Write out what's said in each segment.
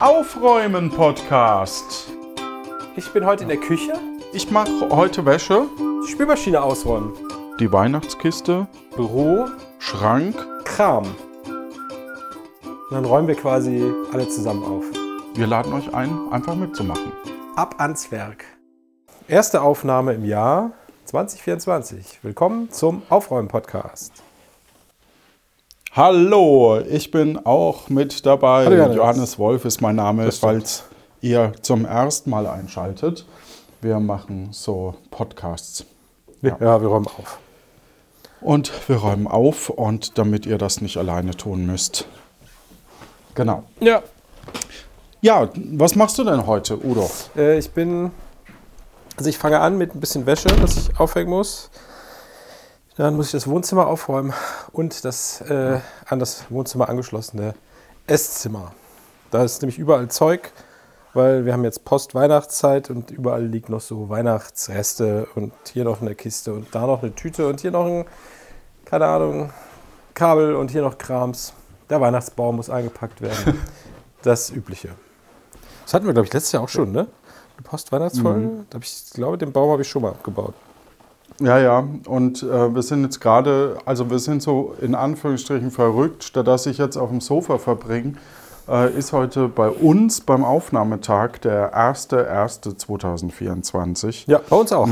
Aufräumen-Podcast. Ich bin heute in der Küche. Ich mache heute Wäsche, Die Spülmaschine ausräumen. die Weihnachtskiste, Büro, Schrank. Kram. Und dann räumen wir quasi alle zusammen auf. Wir laden euch ein, einfach mitzumachen. Ab ans Werk. Erste Aufnahme im Jahr 2024. Willkommen zum Aufräumen-Podcast. Hallo, ich bin auch mit dabei. Hallo, Johannes. Johannes Wolf ist mein Name, Das stimmt. falls ihr zum ersten Mal einschaltet. Wir machen so Podcasts. Ja, wir räumen auf. Und wir räumen auf, und damit ihr das nicht alleine tun müsst. Genau. Ja. Ja, was machst du denn heute, Udo? Ich fange an mit ein bisschen Wäsche, das ich aufhängen muss. Dann muss ich das Wohnzimmer aufräumen und das an das Wohnzimmer angeschlossene Esszimmer. Da ist nämlich überall Zeug, weil wir haben jetzt Post-Weihnachtszeit und überall liegt noch so Weihnachtsreste und hier noch eine Kiste und da noch eine Tüte und hier noch ein, keine Ahnung, Kabel und hier noch Krams. Der Weihnachtsbaum muss eingepackt werden. Das Übliche. Das hatten wir, glaube ich, letztes Jahr auch schon, ne? Eine Post-Weihnachtsfolge. Ich glaube, den Baum habe ich schon mal abgebaut. Ja, und wir sind jetzt gerade, also wir sind so in Anführungsstrichen verrückt, statt dass ich jetzt auf dem Sofa verbringe, ist heute bei uns beim Aufnahmetag der 1.1.2024. Ja, bei uns auch.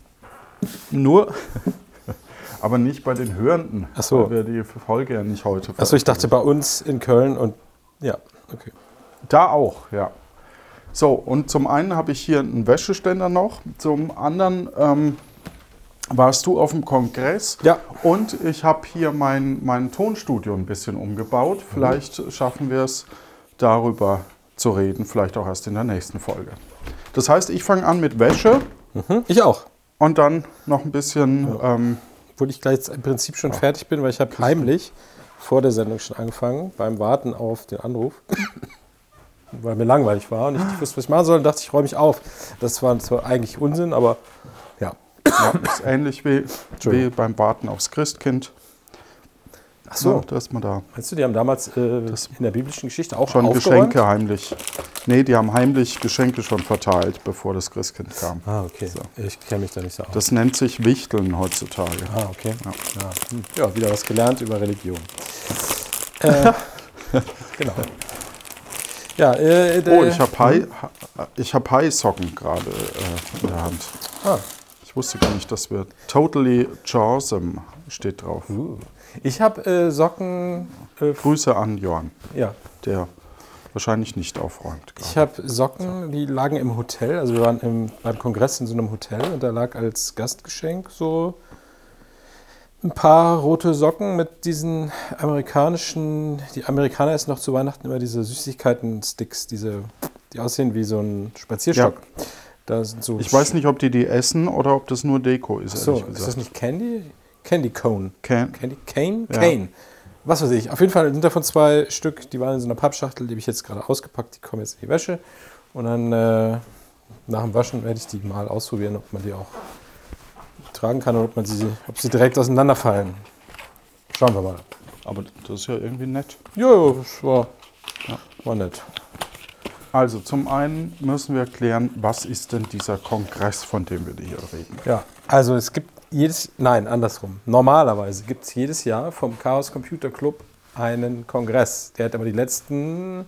Nur, aber nicht bei den Hörenden, Ach so. weil wir die Folge ja nicht heute Achso, ich dachte bei uns in Köln und ja, okay. Da auch, ja. So, und zum einen habe ich hier einen Wäscheständer noch, zum anderen warst du auf dem Kongress. Ja. Und ich habe hier mein Tonstudio ein bisschen umgebaut. Vielleicht schaffen wir es, darüber zu reden, vielleicht auch erst in der nächsten Folge. Das heißt, ich fange an mit Wäsche Ich auch. und dann noch ein bisschen... Obwohl ich gleich im Prinzip schon fertig bin, weil ich habe heimlich vor der Sendung schon angefangen, beim Warten auf den Anruf. Weil mir langweilig war und ich nicht wusste, was ich machen soll, und dachte ich, räume mich auf. Das war zwar eigentlich Unsinn, aber ja. ja, ist ähnlich wie beim Warten aufs Christkind. Ach so. Ja, dass man da Meinst du, die haben damals in der biblischen Geschichte auch schon aufgeräumt? Geschenke heimlich. Nee, die haben heimlich Geschenke schon verteilt, bevor das Christkind kam. Ah, okay. So. Ich kenne mich da nicht so aus. Das nennt sich Wichteln heutzutage. Ah, okay. Ja. Ja, wieder was gelernt über Religion. Genau. Ja, Ich habe High-Socken gerade in der Hand. Ah. Ich wusste gar nicht, dass wir Totally Jawsome steht drauf. Ich habe Socken. Grüße an Johann, Ja, der wahrscheinlich nicht aufräumt gerade. ich habe Socken, die lagen im Hotel. Also wir waren beim Kongress in so einem Hotel und da lag als Gastgeschenk so ein paar rote Socken mit diesen amerikanischen. Die Amerikaner essen noch zu Weihnachten immer diese Süßigkeiten-Sticks, die aussehen wie so ein Spazierstock. Ja. Da sind so Ich weiß nicht, ob die essen oder ob das nur Deko ist, So, ehrlich ist gesagt. das nicht Candy? Candy Cone. Candy Cane? Ja. Cane. Was weiß ich. Auf jeden Fall sind davon 2 Stück, die waren in so einer Pappschachtel, die habe ich jetzt gerade ausgepackt, die kommen jetzt in die Wäsche. Und dann nach dem Waschen werde ich die mal ausprobieren, ob man die auch tragen kann oder ob sie direkt auseinanderfallen. Schauen wir mal. Aber das ist ja irgendwie nett. Jo, das war nett. Also zum einen müssen wir klären, was ist denn dieser Kongress, von dem wir hier reden? Ja, also es gibt andersrum. Normalerweise gibt es jedes Jahr vom Chaos Computer Club einen Kongress. Der hat aber die letzten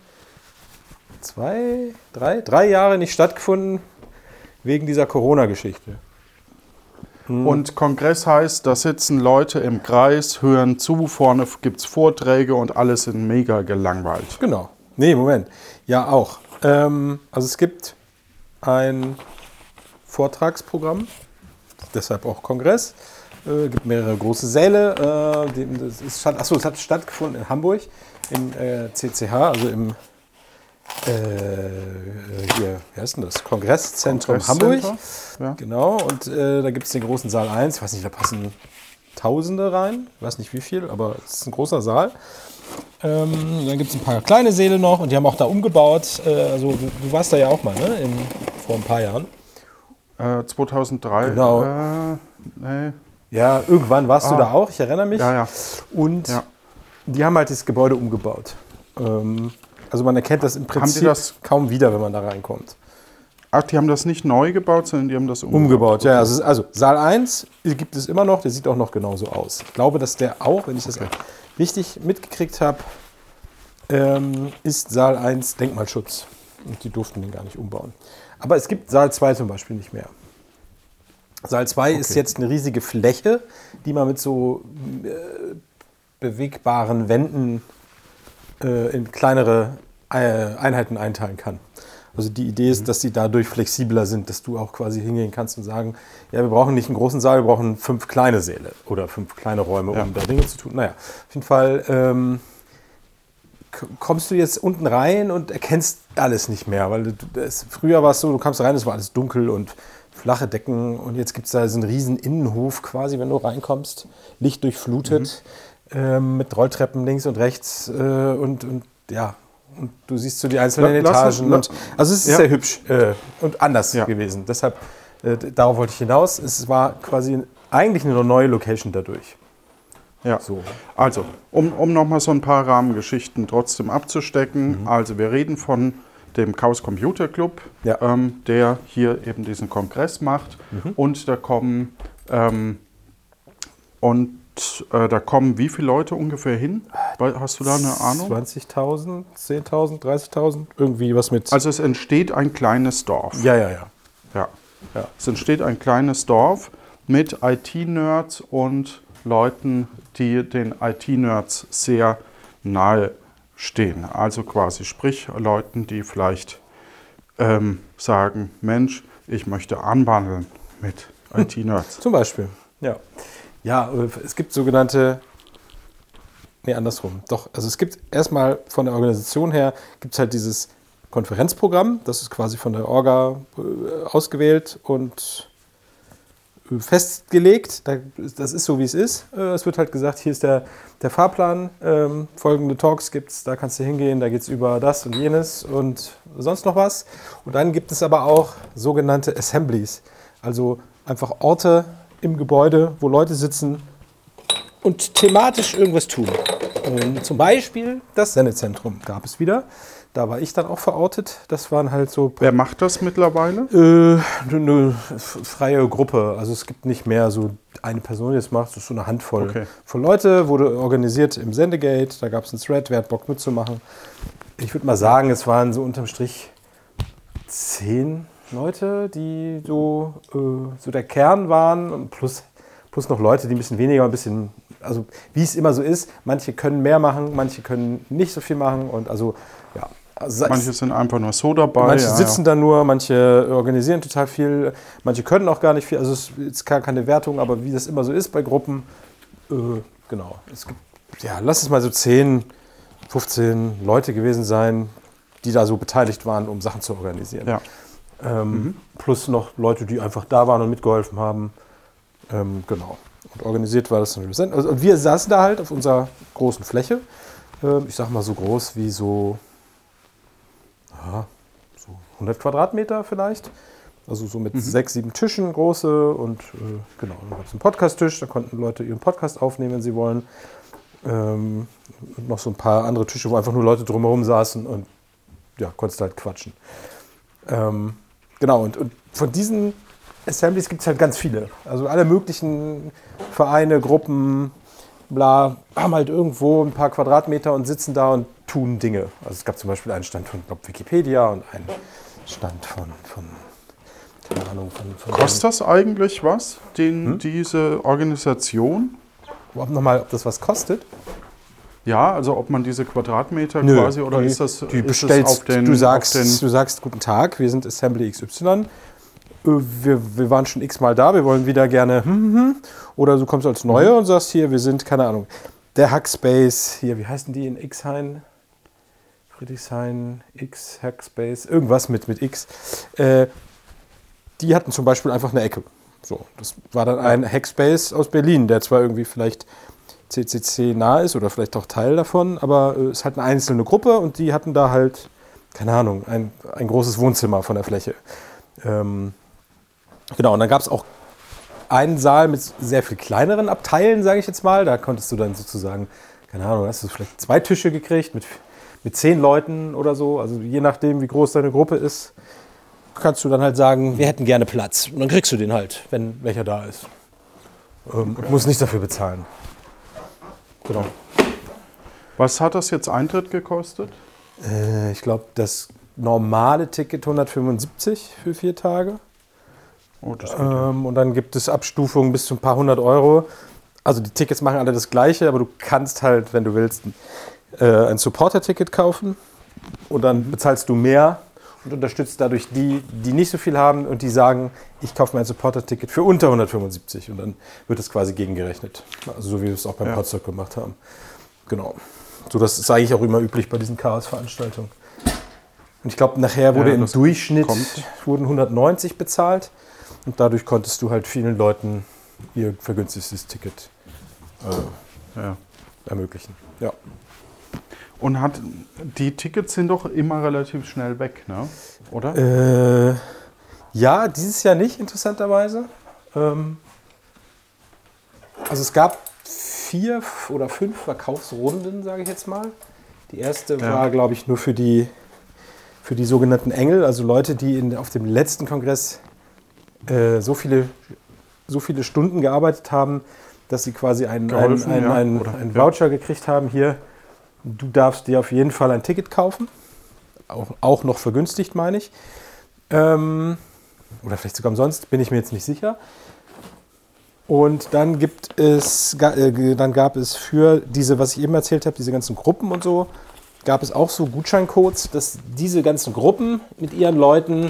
3 Jahre nicht stattgefunden, wegen dieser Corona-Geschichte. Und Kongress heißt, da sitzen Leute im Kreis, hören zu, vorne gibt es Vorträge und alle sind mega gelangweilt. Genau. Nee, Moment. Ja, auch. Also es gibt ein Vortragsprogramm, deshalb auch Kongress. Es gibt mehrere große Säle. Es hat stattgefunden in Hamburg, im CCH, also im wie heißt denn das? Kongresszentrum Hamburg. Ja. Genau, und da gibt es den großen Saal 1. Ich weiß nicht, da passen Tausende rein. Ich weiß nicht wie viel, aber es ist ein großer Saal. Dann gibt es ein paar kleine Säle noch und die haben auch da umgebaut. Also du warst da ja auch mal, ne? Vor ein paar Jahren. 2003. Genau. Nee. Ja, irgendwann warst du da auch, ich erinnere mich. Ja. Und die haben halt das Gebäude umgebaut. Also man erkennt das im Prinzip kaum wieder, wenn man da reinkommt. Ach, die haben das nicht neu gebaut, sondern die haben das umgebaut. Ja, also Saal 1 gibt es immer noch, der sieht auch noch genauso aus. Ich glaube, dass der auch, wenn ich das richtig mitgekriegt habe, ist Saal 1 Denkmalschutz. Und die durften den gar nicht umbauen. Aber es gibt Saal 2 zum Beispiel nicht mehr. Saal 2 ist jetzt eine riesige Fläche, die man mit so bewegbaren Wänden in kleinere Einheiten einteilen kann. Also die Idee ist, dass sie dadurch flexibler sind, dass du auch quasi hingehen kannst und sagen, ja, wir brauchen nicht einen großen Saal, wir brauchen 5 kleine Säle oder 5 kleine Räume, um da Dinge zu tun. Naja, auf jeden Fall kommst du jetzt unten rein und erkennst alles nicht mehr, weil früher war es so, du kamst rein, es war alles dunkel und flache Decken und jetzt gibt es da so einen riesen Innenhof quasi, wenn du reinkommst, lichtdurchflutet, mit Rolltreppen links und rechts und du siehst so die einzelnen Etagen. Also es ist sehr hübsch und anders gewesen. Deshalb, darauf wollte ich hinaus. Es war quasi eigentlich eine neue Location dadurch. Ja, so. Also, um nochmal so ein paar Rahmengeschichten trotzdem abzustecken. Also wir reden von dem Chaos Computer Club, der hier eben diesen Kongress macht. Und da kommen wie viele Leute ungefähr hin? Hast du da eine Ahnung? 20.000, 10.000, 30.000, irgendwie was mit. Also es entsteht ein kleines Dorf. Ja. Es entsteht ein kleines Dorf mit IT-Nerds und Leuten, die den IT-Nerds sehr nahe stehen. Also quasi sprich Leuten, die vielleicht sagen, Mensch, ich möchte anbandeln mit IT-Nerds. Zum Beispiel, ja. Ja, es gibt sogenannte, andersrum. Doch, also es gibt erstmal von der Organisation her, gibt es halt dieses Konferenzprogramm, das ist quasi von der Orga ausgewählt und festgelegt. Das ist so, wie es ist. Es wird halt gesagt, hier ist der Fahrplan, folgende Talks gibt es, da kannst du hingehen, da geht es über das und jenes und sonst noch was. Und dann gibt es aber auch sogenannte Assemblies, also einfach Orte im Gebäude, wo Leute sitzen und thematisch irgendwas tun. Zum Beispiel das Sendezentrum gab es wieder. Da war ich dann auch verortet. Das waren halt so... Wer macht das mittlerweile? Eine freie Gruppe. Also es gibt nicht mehr so eine Person, die das macht. Es ist so eine Handvoll von Leute. Wurde organisiert im Sendegate. Da gab es einen Thread. Wer hat Bock mitzumachen? Ich würde mal sagen, es waren so unterm Strich 10 Leute, die so der Kern waren. Und plus noch Leute, die ein bisschen weniger, ein bisschen... Also wie es immer so ist, manche können mehr machen, manche können nicht so viel machen und also ja. Also manche sind einfach nur so dabei. Manche sitzen da nur, manche organisieren total viel, manche können auch gar nicht viel. Also es ist gar keine Wertung, aber wie das immer so ist bei Gruppen, genau. Es gibt, lass es mal so 10, 15 Leute gewesen sein, die da so beteiligt waren, um Sachen zu organisieren. Ja. Plus noch Leute, die einfach da waren und mitgeholfen haben. Genau. Und organisiert war das dann. Also, und wir saßen da halt auf unserer großen Fläche. Ich sag mal so groß wie so 100 Quadratmeter vielleicht. Also so mit 6, 7 Tischen große. Und genau, dann gab es einen Podcast-Tisch. Da konnten Leute ihren Podcast aufnehmen, wenn sie wollen. Und noch so ein paar andere Tische, wo einfach nur Leute drumherum saßen. Und ja, konntest halt quatschen. Genau, und von diesen Assemblies gibt es halt ganz viele. Also alle möglichen Vereine, Gruppen, bla, haben halt irgendwo ein paar Quadratmeter und sitzen da und tun Dinge. Also es gab zum Beispiel einen Stand von Wikipedia und einen Stand von keine Ahnung, von kostet das eigentlich was, diese Organisation? Ob das was kostet? Ja, also ob man diese Quadratmeter quasi, oder ist das bestellst, du sagst, guten Tag, wir sind Assembly XY. Wir waren schon x-mal da, wir wollen wieder gerne oder du kommst als Neue und sagst hier, wir sind, keine Ahnung, der Hackspace, hier, wie heißen die in Xhain? Friedrichshain, X, Hackspace, irgendwas mit X. Die hatten zum Beispiel einfach eine Ecke. So, das war dann ein Hackspace aus Berlin, der zwar irgendwie vielleicht CCC nah ist oder vielleicht auch Teil davon, aber es ist halt eine einzelne Gruppe und die hatten da halt, keine Ahnung, ein großes Wohnzimmer von der Fläche. Genau, und dann gab es auch einen Saal mit sehr viel kleineren Abteilen, sage ich jetzt mal. Da konntest du dann sozusagen, keine Ahnung, hast du vielleicht 2 Tische gekriegt mit mit 10 Leuten oder so, also je nachdem, wie groß deine Gruppe ist, kannst du dann halt sagen, wir hätten gerne Platz. Und dann kriegst du den halt, wenn welcher da ist. Und musst nicht dafür bezahlen. Genau. Was hat das jetzt Eintritt gekostet? Ich glaube, das normale Ticket 175 für 4 Tage. Oh, das geht ja. Und dann gibt es Abstufungen bis zu ein paar 100 Euro. Also die Tickets machen alle das Gleiche, aber du kannst halt, wenn du willst, ein Supporter-Ticket kaufen. Und dann bezahlst du mehr und unterstützt dadurch die, die nicht so viel haben und die sagen, ich kaufe mir ein Supporter-Ticket für unter 175. Und dann wird es quasi gegengerechnet. Also so wie wir es auch beim Potsdok gemacht haben. Genau. So, das ist eigentlich auch immer üblich bei diesen Chaos-Veranstaltungen. Und ich glaube, nachher wurde im Durchschnitt wurden 190 bezahlt. Und dadurch konntest du halt vielen Leuten ihr vergünstigtes Ticket ermöglichen. Ja. Und die Tickets sind doch immer relativ schnell weg, ne? Oder? Ja, dieses Jahr nicht, interessanterweise. Also es gab 4 oder 5 Verkaufsrunden, sage ich jetzt mal. Die erste war, glaube ich, nur für die sogenannten Engel, also Leute, die auf dem letzten Kongress so viele Stunden gearbeitet haben, dass sie quasi einen Voucher gekriegt haben. Hier, du darfst dir auf jeden Fall ein Ticket kaufen. Auch noch vergünstigt, meine ich. Oder vielleicht sogar umsonst, bin ich mir jetzt nicht sicher. Und dann gab es für diese, was ich eben erzählt habe, diese ganzen Gruppen und so, gab es auch so Gutscheincodes, dass diese ganzen Gruppen mit ihren Leuten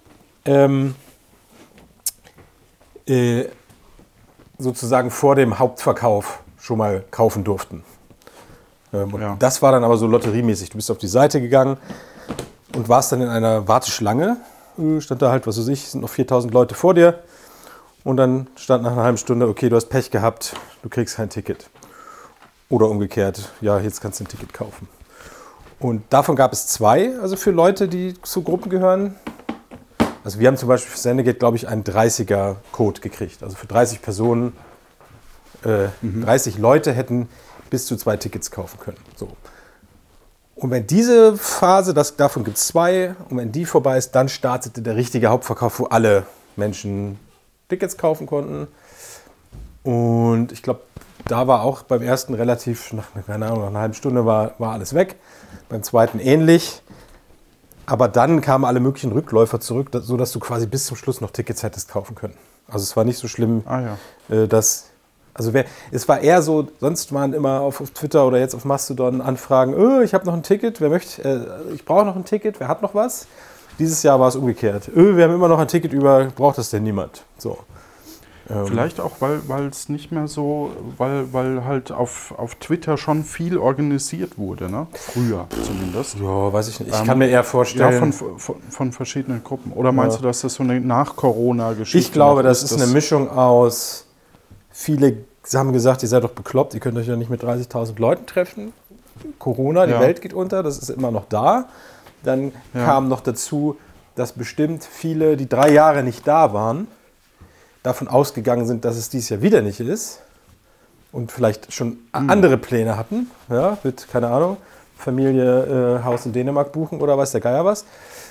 sozusagen vor dem Hauptverkauf schon mal kaufen durften. Das war dann aber so lotteriemäßig. Du bist auf die Seite gegangen und warst dann in einer Warteschlange. Stand da halt, was weiß ich, sind noch 4000 Leute vor dir. Und dann stand nach einer halben Stunde, okay, du hast Pech gehabt, du kriegst kein Ticket. Oder umgekehrt, ja, jetzt kannst du ein Ticket kaufen. Und davon gab es 2, also für Leute, die zu Gruppen gehören. Also wir haben zum Beispiel für Sendegate, glaube ich, einen 30er-Code gekriegt. Also für 30 Personen, 30 Leute hätten bis zu 2 Tickets kaufen können. So. Und wenn diese Phase, davon gibt es 2, und wenn die vorbei ist, dann startete der richtige Hauptverkauf, wo alle Menschen Tickets kaufen konnten. Und ich glaube, da war auch beim ersten relativ, nach einer halben Stunde war alles weg. Beim zweiten ähnlich. Aber dann kamen alle möglichen Rückläufer zurück, sodass du quasi bis zum Schluss noch Tickets hättest kaufen können. Also es war nicht so schlimm, es war eher so, sonst waren immer auf Twitter oder jetzt auf Mastodon Anfragen, ich habe noch ein Ticket, ich brauche noch ein Ticket, wer hat noch was? Dieses Jahr war es umgekehrt. Wir haben immer noch ein Ticket über, braucht das denn niemand? So. Vielleicht auch, weil es nicht mehr so, weil halt auf Twitter schon viel organisiert wurde, ne? Früher zumindest. Ja, weiß ich nicht. Ich kann mir eher vorstellen. Ja, von verschiedenen Gruppen. Oder meinst du, dass das so eine Nach-Corona-Geschichte ist? Ich glaube, das ist eine Mischung aus, viele haben gesagt, ihr seid doch bekloppt, ihr könnt euch ja nicht mit 30.000 Leuten treffen. Corona, die Welt geht unter, das ist immer noch da. Dann kam noch dazu, dass bestimmt viele, die 3 Jahre nicht da waren, davon ausgegangen sind, dass es dieses Jahr wieder nicht ist und vielleicht schon andere Pläne hatten, mit, keine Ahnung, Familie, Haus in Dänemark buchen oder weiß der Geier was.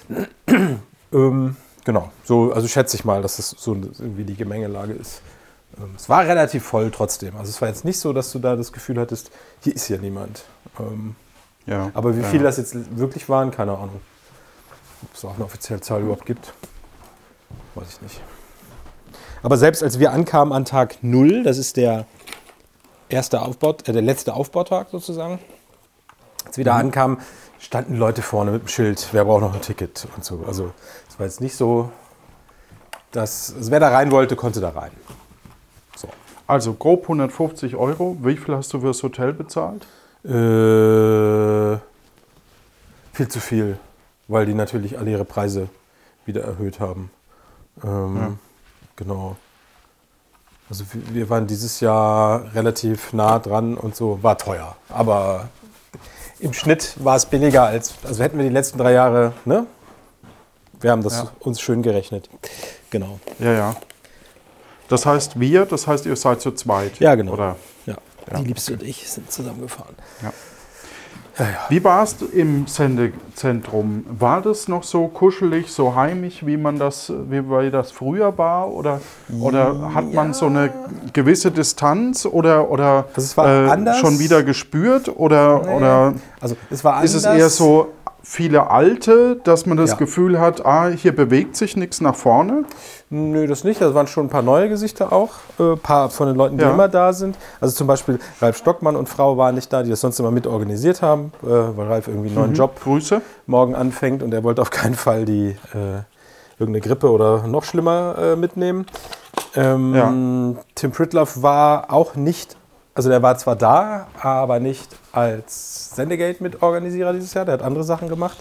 Genau, so, also schätze ich mal, dass das so irgendwie die Gemengelage ist. Es war relativ voll trotzdem. Also es war jetzt nicht so, dass du da das Gefühl hattest, hier ist ja niemand. Aber wie viele das jetzt wirklich waren, keine Ahnung. Ob es auch eine offizielle Zahl überhaupt gibt, weiß ich nicht. Aber selbst als wir ankamen an Tag 0, das ist der letzte Aufbautag sozusagen, als wir da ankamen, standen Leute vorne mit dem Schild, wer braucht noch ein Ticket und so. Also es war jetzt nicht so, dass wer da rein wollte, konnte da rein. So. Also grob 150 €. Wie viel hast du fürs Hotel bezahlt? Viel zu viel, weil die natürlich alle ihre Preise wieder erhöht haben. Genau. Also wir waren dieses Jahr relativ nah dran und so, war teuer. Aber im Schnitt war es billiger also hätten wir die letzten 3 Jahre, ne? Wir haben das uns schön gerechnet. Genau. Ja. Das heißt ihr seid zu zweit? Ja, genau. Oder? Ja. Die Liebste und ich sind zusammengefahren. Ja. Wie war es im Sendezentrum? War das noch so kuschelig, so heimisch, wie das früher war? Oder hat man so eine gewisse Distanz oder es war anders. Schon wieder gespürt? Oder also es war anders. Ist es eher so viele Alte, dass man das Gefühl hat, hier bewegt sich nichts nach vorne? Nö, das nicht. Da waren schon ein paar neue Gesichter auch. Ein paar von den Leuten, die immer da sind. Also zum Beispiel Ralf Stockmann und Frau waren nicht da, die das sonst immer mit organisiert haben, weil Ralf irgendwie einen neuen Job morgen anfängt und er wollte auf keinen Fall irgendeine Grippe oder noch schlimmer mitnehmen. Tim Pritloff war auch nicht, also der war zwar da, aber nicht als Sendegate Mitorganisierer dieses Jahr. Der hat andere Sachen gemacht.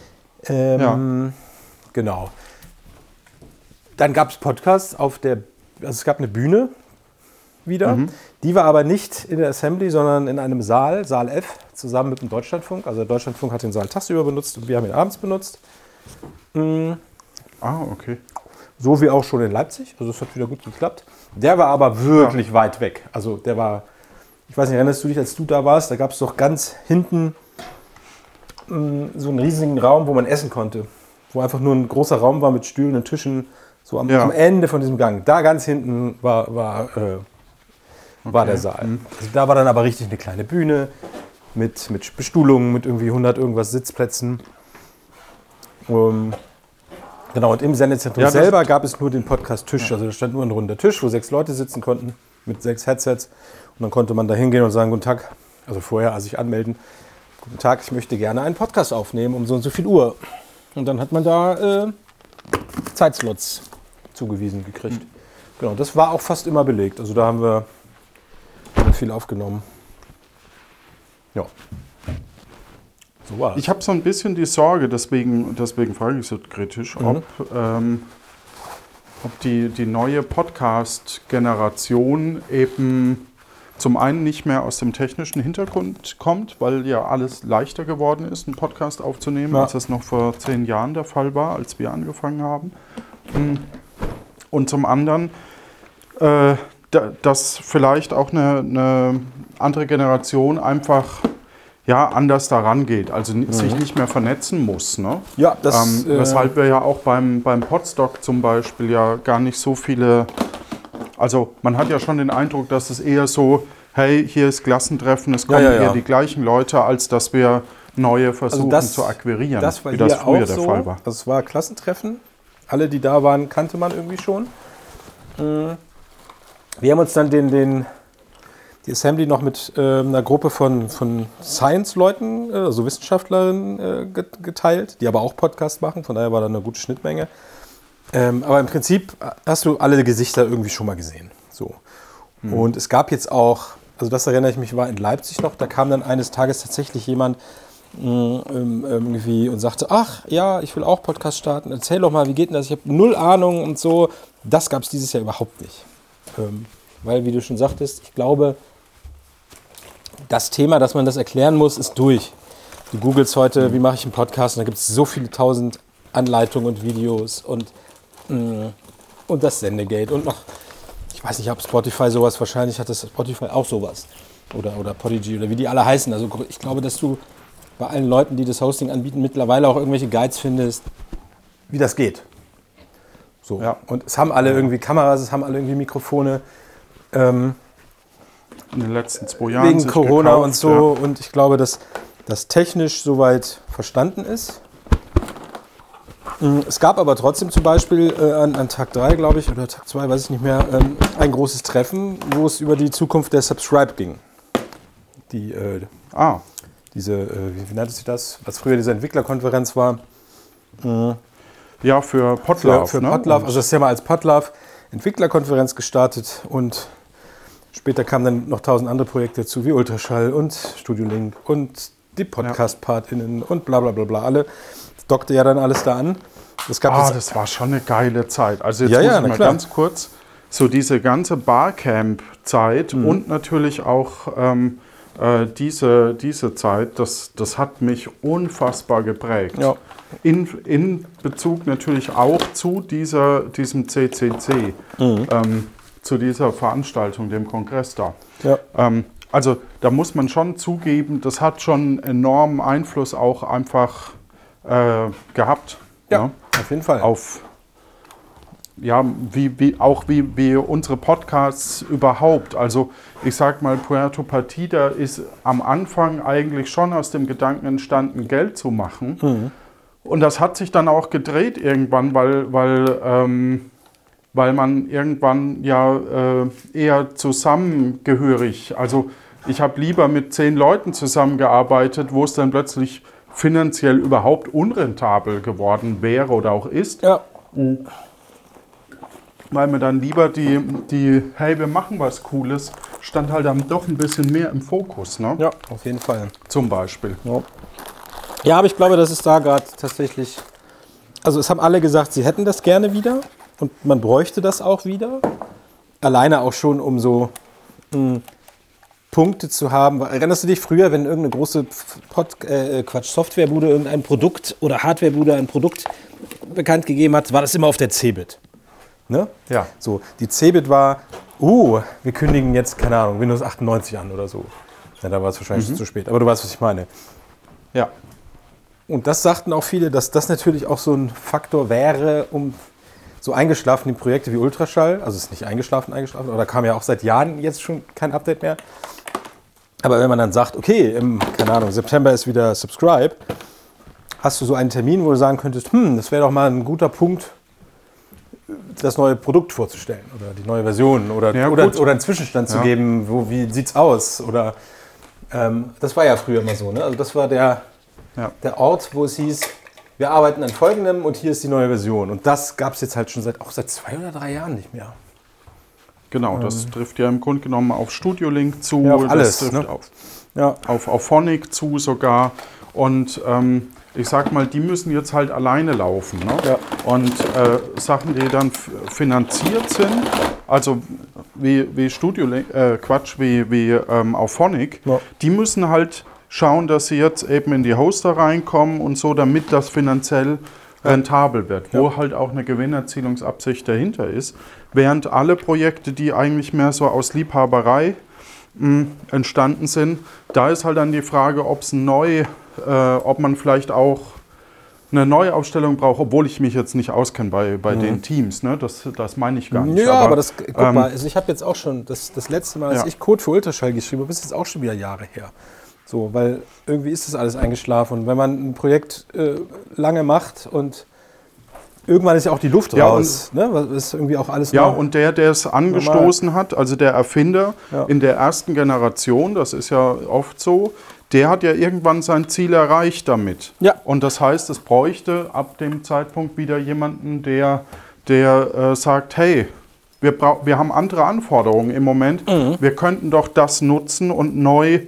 Genau. Dann gab es Podcasts also es gab eine Bühne wieder. Die war aber nicht in der Assembly, sondern in einem Saal F, zusammen mit dem Deutschlandfunk. Also der Deutschlandfunk hat den Saal tagsüber benutzt und wir haben ihn abends benutzt. Okay. So wie auch schon in Leipzig. Also es hat wieder gut geklappt. Der war aber wirklich weit weg. Also der war, ich weiß nicht, erinnerst du dich, als du da warst, da gab es doch ganz hinten so einen riesigen Raum, wo man essen konnte. Wo einfach nur ein großer Raum war mit Stühlen und Tischen. So am Ende von diesem Gang. Da ganz hinten war der Saal. Also da war dann aber richtig eine kleine Bühne mit Bestuhlungen, mit irgendwie 100 irgendwas Sitzplätzen. Genau, und im Sendezentrum selber gab es nur den Podcast-Tisch. Also da stand nur ein runder Tisch, wo 6 Leute sitzen konnten mit 6 Headsets. Und dann konnte man da hingehen und sagen, guten Tag, also vorher sich anmelden. Guten Tag, ich möchte gerne einen Podcast aufnehmen um so und so viel Uhr. Und dann hat man da Zeitslots zugewiesen gekriegt. Genau, das war auch fast immer belegt. Also da haben wir viel aufgenommen. Ja. So war es. Ich habe so ein bisschen die Sorge, deswegen frage ich so kritisch, ob die neue Podcast-Generation eben zum einen nicht mehr aus dem technischen Hintergrund kommt, weil ja alles leichter geworden ist, einen Podcast aufzunehmen, als das noch vor 10 Jahren der Fall war, als wir angefangen haben. Und zum anderen, dass vielleicht auch eine andere Generation einfach anders daran geht, also sich nicht mehr vernetzen muss. Ne? Ja, weshalb wir ja auch beim Podstock zum Beispiel ja gar nicht so viele, also man hat ja schon den Eindruck, dass es eher so, hey, hier ist Klassentreffen, es kommen eher die gleichen Leute, als dass wir neue versuchen zu akquirieren, wie das früher der Fall war. Das war Klassentreffen, alle, die da waren, kannte man irgendwie schon. Wir haben uns dann die Assembly noch mit einer Gruppe von Science-Leuten, also Wissenschaftlerinnen, geteilt, die aber auch Podcast machen, von daher war da eine gute Schnittmenge. Aber im Prinzip hast du alle Gesichter irgendwie schon mal gesehen. So. Und es gab jetzt auch, also das erinnere ich mich, war in Leipzig noch, da kam dann eines Tages tatsächlich jemand irgendwie und sagte, ach ja, ich will auch Podcast starten, erzähl doch mal, wie geht denn das? Ich habe 0 Ahnung und so. Das gab es dieses Jahr überhaupt nicht. Weil, wie du schon sagtest, ich glaube, das Thema, dass man das erklären muss, ist durch. Du googelst heute, wie mache ich einen Podcast, und da gibt es so viele 1000 Anleitungen und Videos und das Sendegate und noch, ich weiß nicht, ob Spotify sowas, wahrscheinlich hat das Spotify auch sowas. Oder Podigy oder wie die alle heißen. Also ich glaube, dass du bei allen Leuten, die das Hosting anbieten, mittlerweile auch irgendwelche Guides findest, wie das geht. So. Ja. Und es haben alle irgendwie Kameras, es haben alle irgendwie Mikrofone. In den letzten 2 Jahren. Wegen Corona gekauft, und so. Ja. Und ich glaube, dass das technisch soweit verstanden ist. Es gab aber trotzdem zum Beispiel an Tag 3, glaube ich, oder Tag 2, weiß ich nicht mehr, ein großes Treffen, wo es über die Zukunft der Subscribe ging. Diese, wie nannte sich das, was früher diese Entwicklerkonferenz war. Ja, für Podlove. Für Podlove, also das ist ja mal als Podlove Entwicklerkonferenz gestartet und später kamen dann noch 1000 andere Projekte dazu, wie Ultraschall und Studio Link und die Podcast-PartInnen und bla bla bla bla. Alle. Das dockte ja dann alles da an. Das war schon eine geile Zeit. Also jetzt muss ich mal ganz kurz, so diese ganze Barcamp-Zeit und natürlich auch diese Zeit, das hat mich unfassbar geprägt. Ja. In Bezug natürlich auch zu diesem CCC, zu dieser Veranstaltung, dem Kongress da. Ja. also da muss man schon zugeben, das hat schon enormen Einfluss auch einfach gehabt. Ja, ne? auf jeden Fall. Auf, ja, wie unsere Podcasts überhaupt. Also ich sag mal, Puerto Partida ist am Anfang eigentlich schon aus dem Gedanken entstanden, Geld zu machen. Mhm. Und das hat sich dann auch gedreht irgendwann, weil man irgendwann ja eher zusammengehörig, also ich habe lieber mit 10 Leuten zusammengearbeitet, wo es dann plötzlich finanziell überhaupt unrentabel geworden wäre oder auch ist. Ja. Weil mir dann lieber die hey, wir machen was Cooles, stand halt dann doch ein bisschen mehr im Fokus, ne? Ja, auf jeden Fall. Zum Beispiel. Ja, aber ich glaube, das ist da gerade tatsächlich, also es haben alle gesagt, sie hätten das gerne wieder und man bräuchte das auch wieder. Alleine auch schon, um so Punkte zu haben. Erinnerst du dich früher, wenn irgendeine große Softwarebude irgendein Produkt oder Hardwarebude ein Produkt bekannt gegeben hat, war das immer auf der Cebit. Ne? Ja. So, die Cebit war, wir kündigen jetzt, keine Ahnung, Windows 98 an oder so. Ja, da war es wahrscheinlich schon zu spät, aber du weißt, was ich meine. Ja. Und das sagten auch viele, dass das natürlich auch so ein Faktor wäre, um so eingeschlafene Projekte wie Ultraschall, also es ist nicht eingeschlafen, aber da kam ja auch seit Jahren jetzt schon kein Update mehr. Aber wenn man dann sagt, okay, im, keine Ahnung, September ist wieder Subscribe, hast du so einen Termin, wo du sagen könntest, das wäre doch mal ein guter Punkt, das neue Produkt vorzustellen oder die neue Version oder einen Zwischenstand zu geben, wie sieht's aus? Oder das war ja früher immer so, ne? Also das war der Ort, wo es hieß, wir arbeiten an folgendem und hier ist die neue Version. Und das gab es jetzt halt schon seit 2 oder 3 Jahren nicht mehr. Genau, das trifft ja im Grunde genommen auf Studio Link zu, ja, auf alles, das trifft ne? auf Phonic zu sogar. Und ich sag mal, die müssen jetzt halt alleine laufen. Ne? Ja. Und Sachen, die dann finanziert sind, also wie Studio Link, wie auf Phonic, die müssen halt schauen, dass sie jetzt eben in die Hoster reinkommen und so, damit das finanziell rentabel wird, wo halt auch eine Gewinnerzielungsabsicht dahinter ist. Während alle Projekte, die eigentlich mehr so aus Liebhaberei entstanden sind, da ist halt dann die Frage, ob man vielleicht auch eine Neuaufstellung braucht, obwohl ich mich jetzt nicht auskenne bei den Teams. Ne? Das meine ich gar nicht. Ja, aber das, guck mal, also ich habe jetzt auch schon, das letzte Mal, als ich Code für Ultraschall geschrieben habe, ist jetzt auch schon wieder Jahre her. So, weil irgendwie ist das alles eingeschlafen. Und wenn man ein Projekt lange macht und irgendwann ist ja auch die Luft raus. Ne? Ist irgendwie auch alles und der es angestoßen hat, also der Erfinder in der ersten Generation, das ist ja oft so, der hat ja irgendwann sein Ziel erreicht damit. Ja. Und das heißt, es bräuchte ab dem Zeitpunkt wieder jemanden, der sagt, hey, wir haben andere Anforderungen im Moment, wir könnten doch das nutzen und neu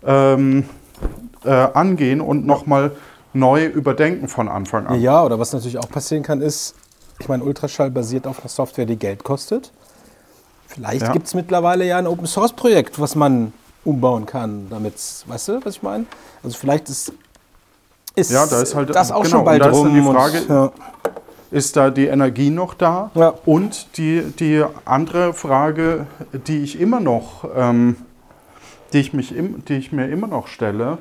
angehen und nochmal neu überdenken von Anfang an. Ja, oder was natürlich auch passieren kann, ist, ich meine, Ultraschall basiert auf einer Software, die Geld kostet. Vielleicht gibt es mittlerweile ja ein Open-Source-Projekt, was man umbauen kann, damit, weißt du, was ich meine? Also vielleicht ist da ist halt, das auch schon bald rum. Da ist dann die Frage, ist da die Energie noch da? Ja. Und die andere Frage, die ich immer noch die ich mir immer noch stelle,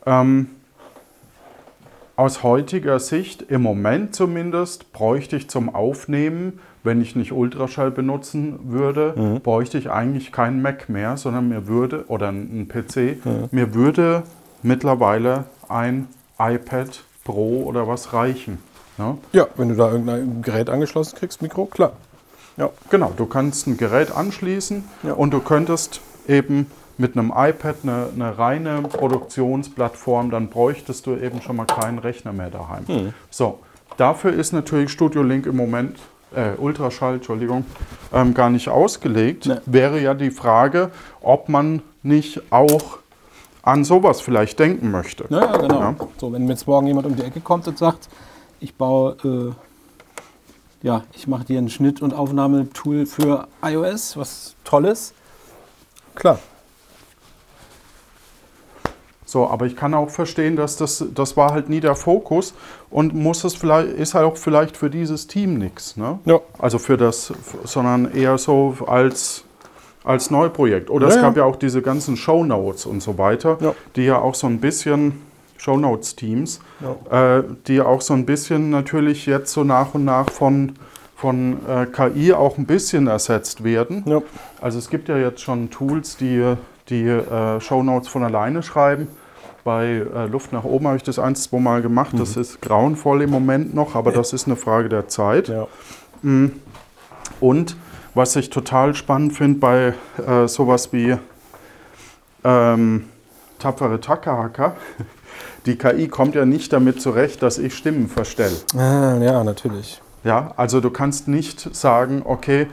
aus heutiger Sicht, im Moment zumindest, bräuchte ich zum Aufnehmen, wenn ich nicht Ultraschall benutzen würde, bräuchte ich eigentlich keinen Mac mehr, sondern oder einen PC, mir würde mittlerweile ein iPad Pro oder was reichen. Ne? Ja, wenn du da irgendein Gerät angeschlossen kriegst, Mikro, klar. Ja, genau, du kannst ein Gerät anschließen und du könntest eben mit einem iPad eine reine Produktionsplattform, dann bräuchtest du eben schon mal keinen Rechner mehr daheim. So, dafür ist natürlich Studio Link im Moment, Ultraschall, Entschuldigung, gar nicht ausgelegt. Nee. Wäre ja die Frage, ob man nicht auch an sowas vielleicht denken möchte. Ja, genau. Ja. So, wenn jetzt morgen jemand um die Ecke kommt und sagt, ich baue, ich mache dir ein Schnitt- und Aufnahmetool für iOS, was Tolles, klar. So, aber ich kann auch verstehen, dass das war halt nie der Fokus und ist halt auch vielleicht für dieses Team nichts. Ne? Ja. Also sondern eher so als als Neuprojekt. Oder es gab ja auch diese ganzen Shownotes und so weiter, die ja auch so ein bisschen, Shownotes-Teams, die auch so ein bisschen natürlich jetzt so nach und nach von KI auch ein bisschen ersetzt werden. Ja. Also es gibt ja jetzt schon Tools, die Shownotes von alleine schreiben. Bei Luft nach oben habe ich das 1-2 Mal gemacht. Das ist grauenvoll im Moment noch, aber das ist eine Frage der Zeit. Ja. Und was ich total spannend finde bei sowas wie tapfere Takahaka, die KI kommt ja nicht damit zurecht, dass ich Stimmen verstelle. Ja, natürlich. Ja, also du kannst nicht sagen, okay,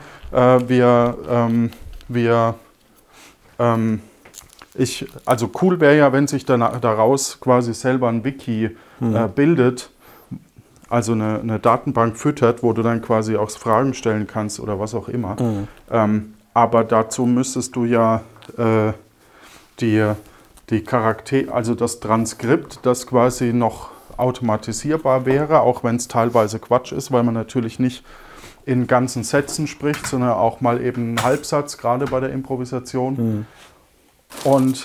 also cool wäre ja, wenn sich daraus quasi selber ein Wiki bildet, also eine Datenbank füttert, wo du dann quasi auch Fragen stellen kannst oder was auch immer. Aber dazu müsstest du ja die Charaktere, also das Transkript, das quasi noch automatisierbar wäre, auch wenn es teilweise Quatsch ist, weil man natürlich nicht in ganzen Sätzen spricht, sondern auch mal eben einen Halbsatz, gerade bei der Improvisation. Und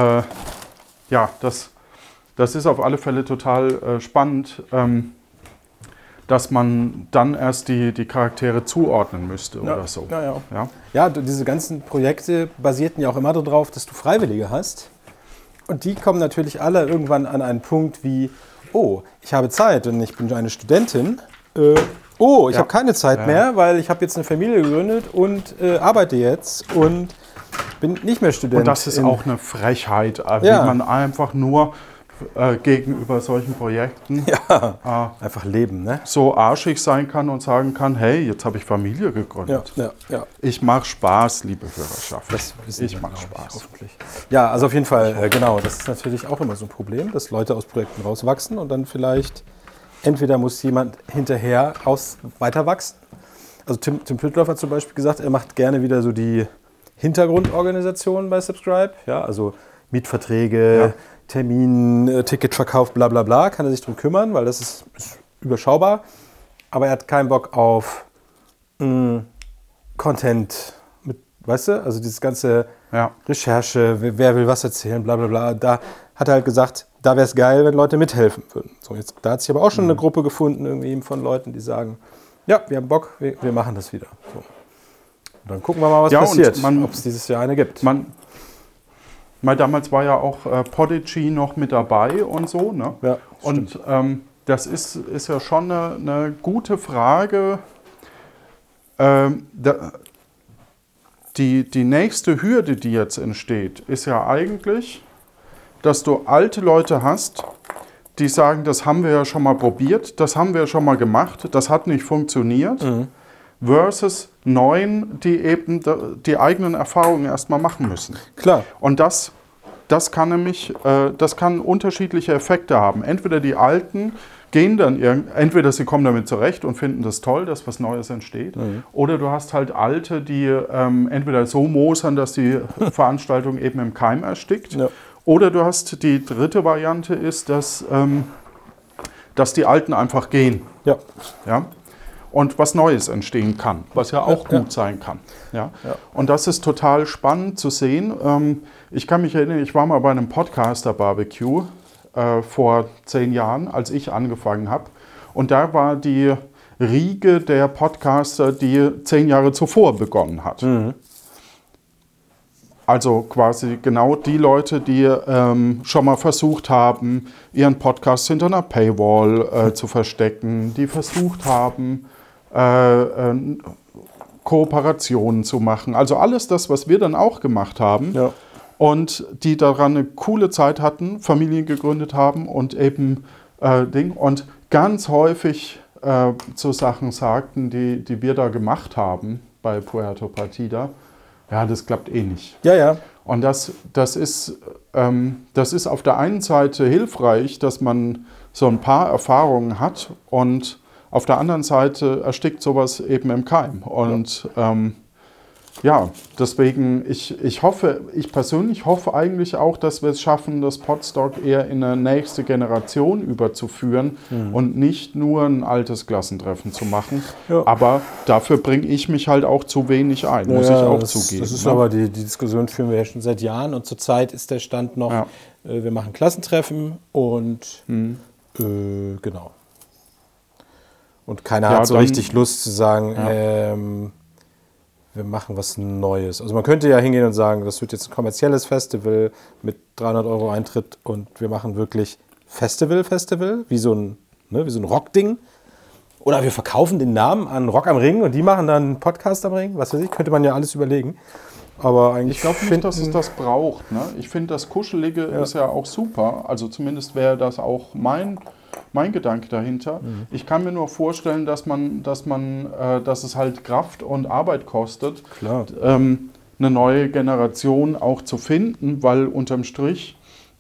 das ist auf alle Fälle total spannend, dass man dann erst die Charaktere zuordnen müsste oder so. Ja, diese ganzen Projekte basierten ja auch immer darauf, dass du Freiwillige hast. Und die kommen natürlich alle irgendwann an einen Punkt wie, oh, ich habe Zeit und ich bin eine Studentin. Ich habe keine Zeit mehr, weil ich habe jetzt eine Familie gegründet und arbeite jetzt und bin nicht mehr Student. Und das ist auch eine Frechheit, wie man einfach nur gegenüber solchen Projekten einfach leben, ne? So arschig sein kann und sagen kann, hey, jetzt habe ich Familie gegründet. Ja. Ich mache Spaß, liebe Hörerschaft. Ich mache Spaß. Hoffentlich. Ja, also auf jeden Fall, genau, das ist natürlich auch immer so ein Problem, dass Leute aus Projekten rauswachsen und dann vielleicht entweder muss jemand hinterher weiter wachsen. Also Tim Pritlove hat zum Beispiel gesagt, er macht gerne wieder so die Hintergrundorganisation bei Subscribe, ja, also Mietverträge, Termin, Ticketverkauf, bla bla bla, kann er sich drum kümmern, weil das ist überschaubar. Aber er hat keinen Bock auf Content, weißt du, also dieses ganze Recherche, wer will was erzählen, bla bla bla. Da hat er halt gesagt, da wäre es geil, wenn Leute mithelfen würden. So, da hat sich aber auch schon eine Gruppe gefunden irgendwie von Leuten, die sagen, ja, wir haben Bock, wir machen das wieder. So. Und dann gucken wir mal, was passiert, ob es dieses Jahr eine gibt. Damals war ja auch Podigy noch mit dabei und so. Ne? Ja, und das ist ja schon eine gute Frage. Die nächste Hürde, die jetzt entsteht, ist ja eigentlich, dass du alte Leute hast, die sagen, das haben wir ja schon mal probiert, das haben wir schon mal gemacht, das hat nicht funktioniert, versus Neuen, die eben die eigenen Erfahrungen erstmal machen müssen. Klar. Und das kann nämlich, das kann unterschiedliche Effekte haben. Entweder die Alten gehen dann, entweder sie kommen damit zurecht und finden das toll, dass was Neues entsteht, oder du hast halt Alte, die entweder so mosern, dass die Veranstaltung eben im Keim erstickt, oder du hast die dritte Variante ist, dass die Alten einfach gehen. Ja? Und was Neues entstehen kann, was ja auch gut sein kann. Ja? Und das ist total spannend zu sehen. Ich kann mich erinnern, ich war mal bei einem Podcaster-Barbecue vor 10 Jahren, als ich angefangen habe. Und da war die Riege der Podcaster, die 10 Jahre zuvor begonnen hat. Also quasi genau die Leute, die schon mal versucht haben, ihren Podcast hinter einer Paywall zu verstecken, die versucht haben, Kooperationen zu machen. Also alles das, was wir dann auch gemacht haben. Und die daran eine coole Zeit hatten, Familien gegründet haben und eben und ganz häufig so Sachen sagten, die wir da gemacht haben bei Puerto Partida. Ja, das klappt eh nicht. Und das ist auf der einen Seite hilfreich, dass man so ein paar Erfahrungen hat und auf der anderen Seite erstickt sowas eben im Keim. Und Ja, deswegen, ich persönlich hoffe eigentlich auch, dass wir es schaffen, das Podstock eher in eine nächste Generation überzuführen und nicht nur ein altes Klassentreffen zu machen. Ja. Aber dafür bringe ich mich halt auch zu wenig ein, muss ich auch zugeben. Das ist ne? aber die Diskussion führen wir ja schon seit Jahren und zurzeit ist der Stand noch, wir machen Klassentreffen und genau. Und keiner hat so richtig Lust zu sagen, wir machen was Neues. Also man könnte ja hingehen und sagen, das wird jetzt ein kommerzielles Festival mit 300 € Eintritt und wir machen wirklich Festival, wie so ein Rockding. Oder wir verkaufen den Namen an Rock am Ring und die machen dann einen Podcast am Ring. Was weiß ich, könnte man ja alles überlegen. Aber eigentlich ich glaube nicht, dass es das braucht. Ne? Ich finde, das Kuschelige ist ja auch super. Also zumindest wäre das auch mein Gedanke dahinter. Ich kann mir nur vorstellen, dass es halt Kraft und Arbeit kostet, eine neue Generation auch zu finden, weil unterm Strich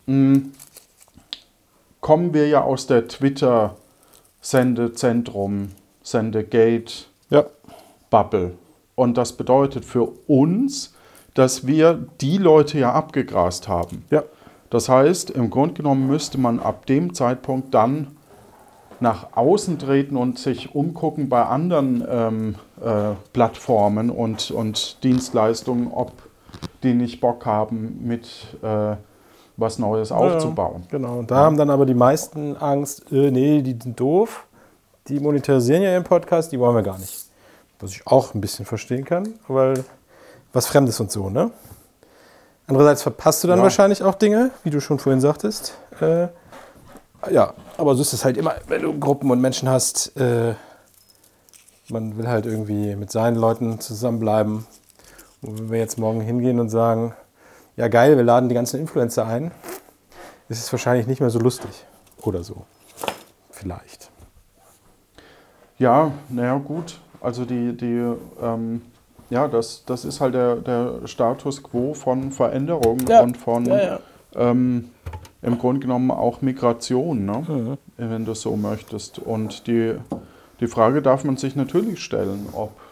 kommen wir ja aus der Twitter-Sendezentrum, Sendegate-Bubble. Und das bedeutet für uns, dass wir die Leute ja abgegrast haben. Ja. Das heißt, im Grunde genommen müsste man ab dem Zeitpunkt dann nach außen treten und sich umgucken bei anderen Plattformen und Dienstleistungen, ob die nicht Bock haben, mit was Neues aufzubauen. Genau, und da haben dann aber die meisten Angst, nee, die sind doof, die monetarisieren ja ihren Podcast, die wollen wir gar nicht. Was ich auch ein bisschen verstehen kann, weil was Fremdes und so, ne? Andererseits verpasst du dann wahrscheinlich auch Dinge, wie du schon vorhin sagtest. Ja, aber so ist es halt immer, wenn du Gruppen und Menschen hast. Man will halt irgendwie mit seinen Leuten zusammenbleiben. Und wenn wir jetzt morgen hingehen und sagen, ja geil, wir laden die ganzen Influencer ein, ist es wahrscheinlich nicht mehr so lustig. Oder so. Vielleicht. Ja, naja, gut. Also das ist halt der Status quo von Veränderung und von im Grunde genommen auch Migration, ne? Wenn du es so möchtest. Und die Frage darf man sich natürlich stellen,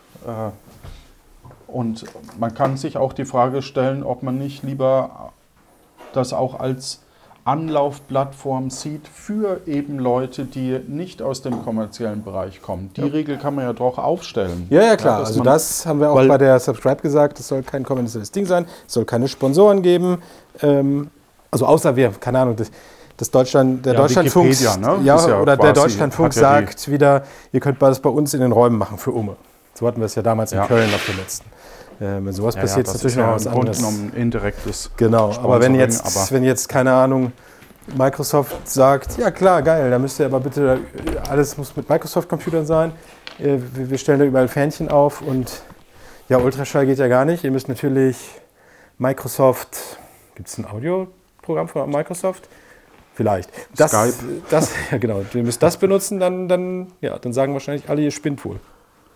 und man kann sich auch die Frage stellen, ob man nicht lieber das auch als Anlaufplattform sieht für eben Leute, die nicht aus dem kommerziellen Bereich kommen. Die Regel kann man ja doch aufstellen. Ja, klar. Also das haben wir auch bei der Subscribe gesagt, es soll kein kommerzielles Ding sein, es soll keine Sponsoren geben. Also außer wir, keine Ahnung, der Deutschlandfunk, ne? oder der Deutschlandfunk sagt wieder, ihr könnt das bei uns in den Räumen machen für Umme. So hatten wir es ja damals in Köln auf dem letzten. Wenn sowas passiert, ist natürlich noch was anderes. Ein indirektes. Genau, aber wenn jetzt, keine Ahnung, Microsoft sagt, ja klar, geil, da müsst ihr aber bitte, alles muss mit Microsoft-Computern sein. Wir stellen da überall Fähnchen auf und ja, Ultraschall geht ja gar nicht. Ihr müsst natürlich Microsoft, gibt es ein Audioprogramm von Microsoft? Vielleicht. Skype. Ja genau, ihr müsst das benutzen, dann sagen wahrscheinlich alle, ihr spinnt wohl.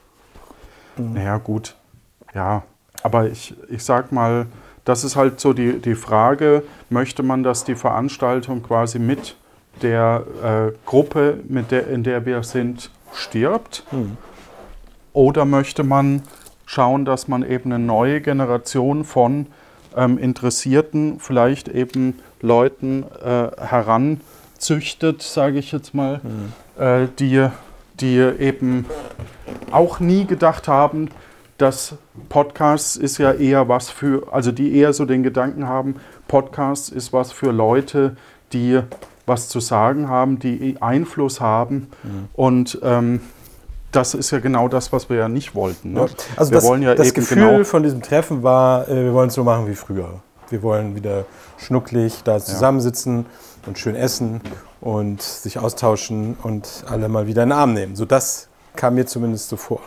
Naja, gut. Ja, aber ich sag mal, das ist halt so die Frage, möchte man, dass die Veranstaltung quasi mit der Gruppe, in der wir sind, stirbt? Oder möchte man schauen, dass man eben eine neue Generation von Interessierten, vielleicht eben Leuten heranzüchtet, sage ich jetzt mal, die eben auch nie gedacht haben, dass Podcasts ist ja eher was für, also die eher so den Gedanken haben, Podcasts ist was für Leute, die was zu sagen haben, die Einfluss haben. Und das ist ja genau das, was wir ja nicht wollten. Ne? Ja. Also das Gefühl von diesem Treffen war, wir wollen es so machen wie früher. Wir wollen wieder schnucklig da zusammensitzen und schön essen und sich austauschen und alle mal wieder in den Arm nehmen. So das kam mir zumindest so vor.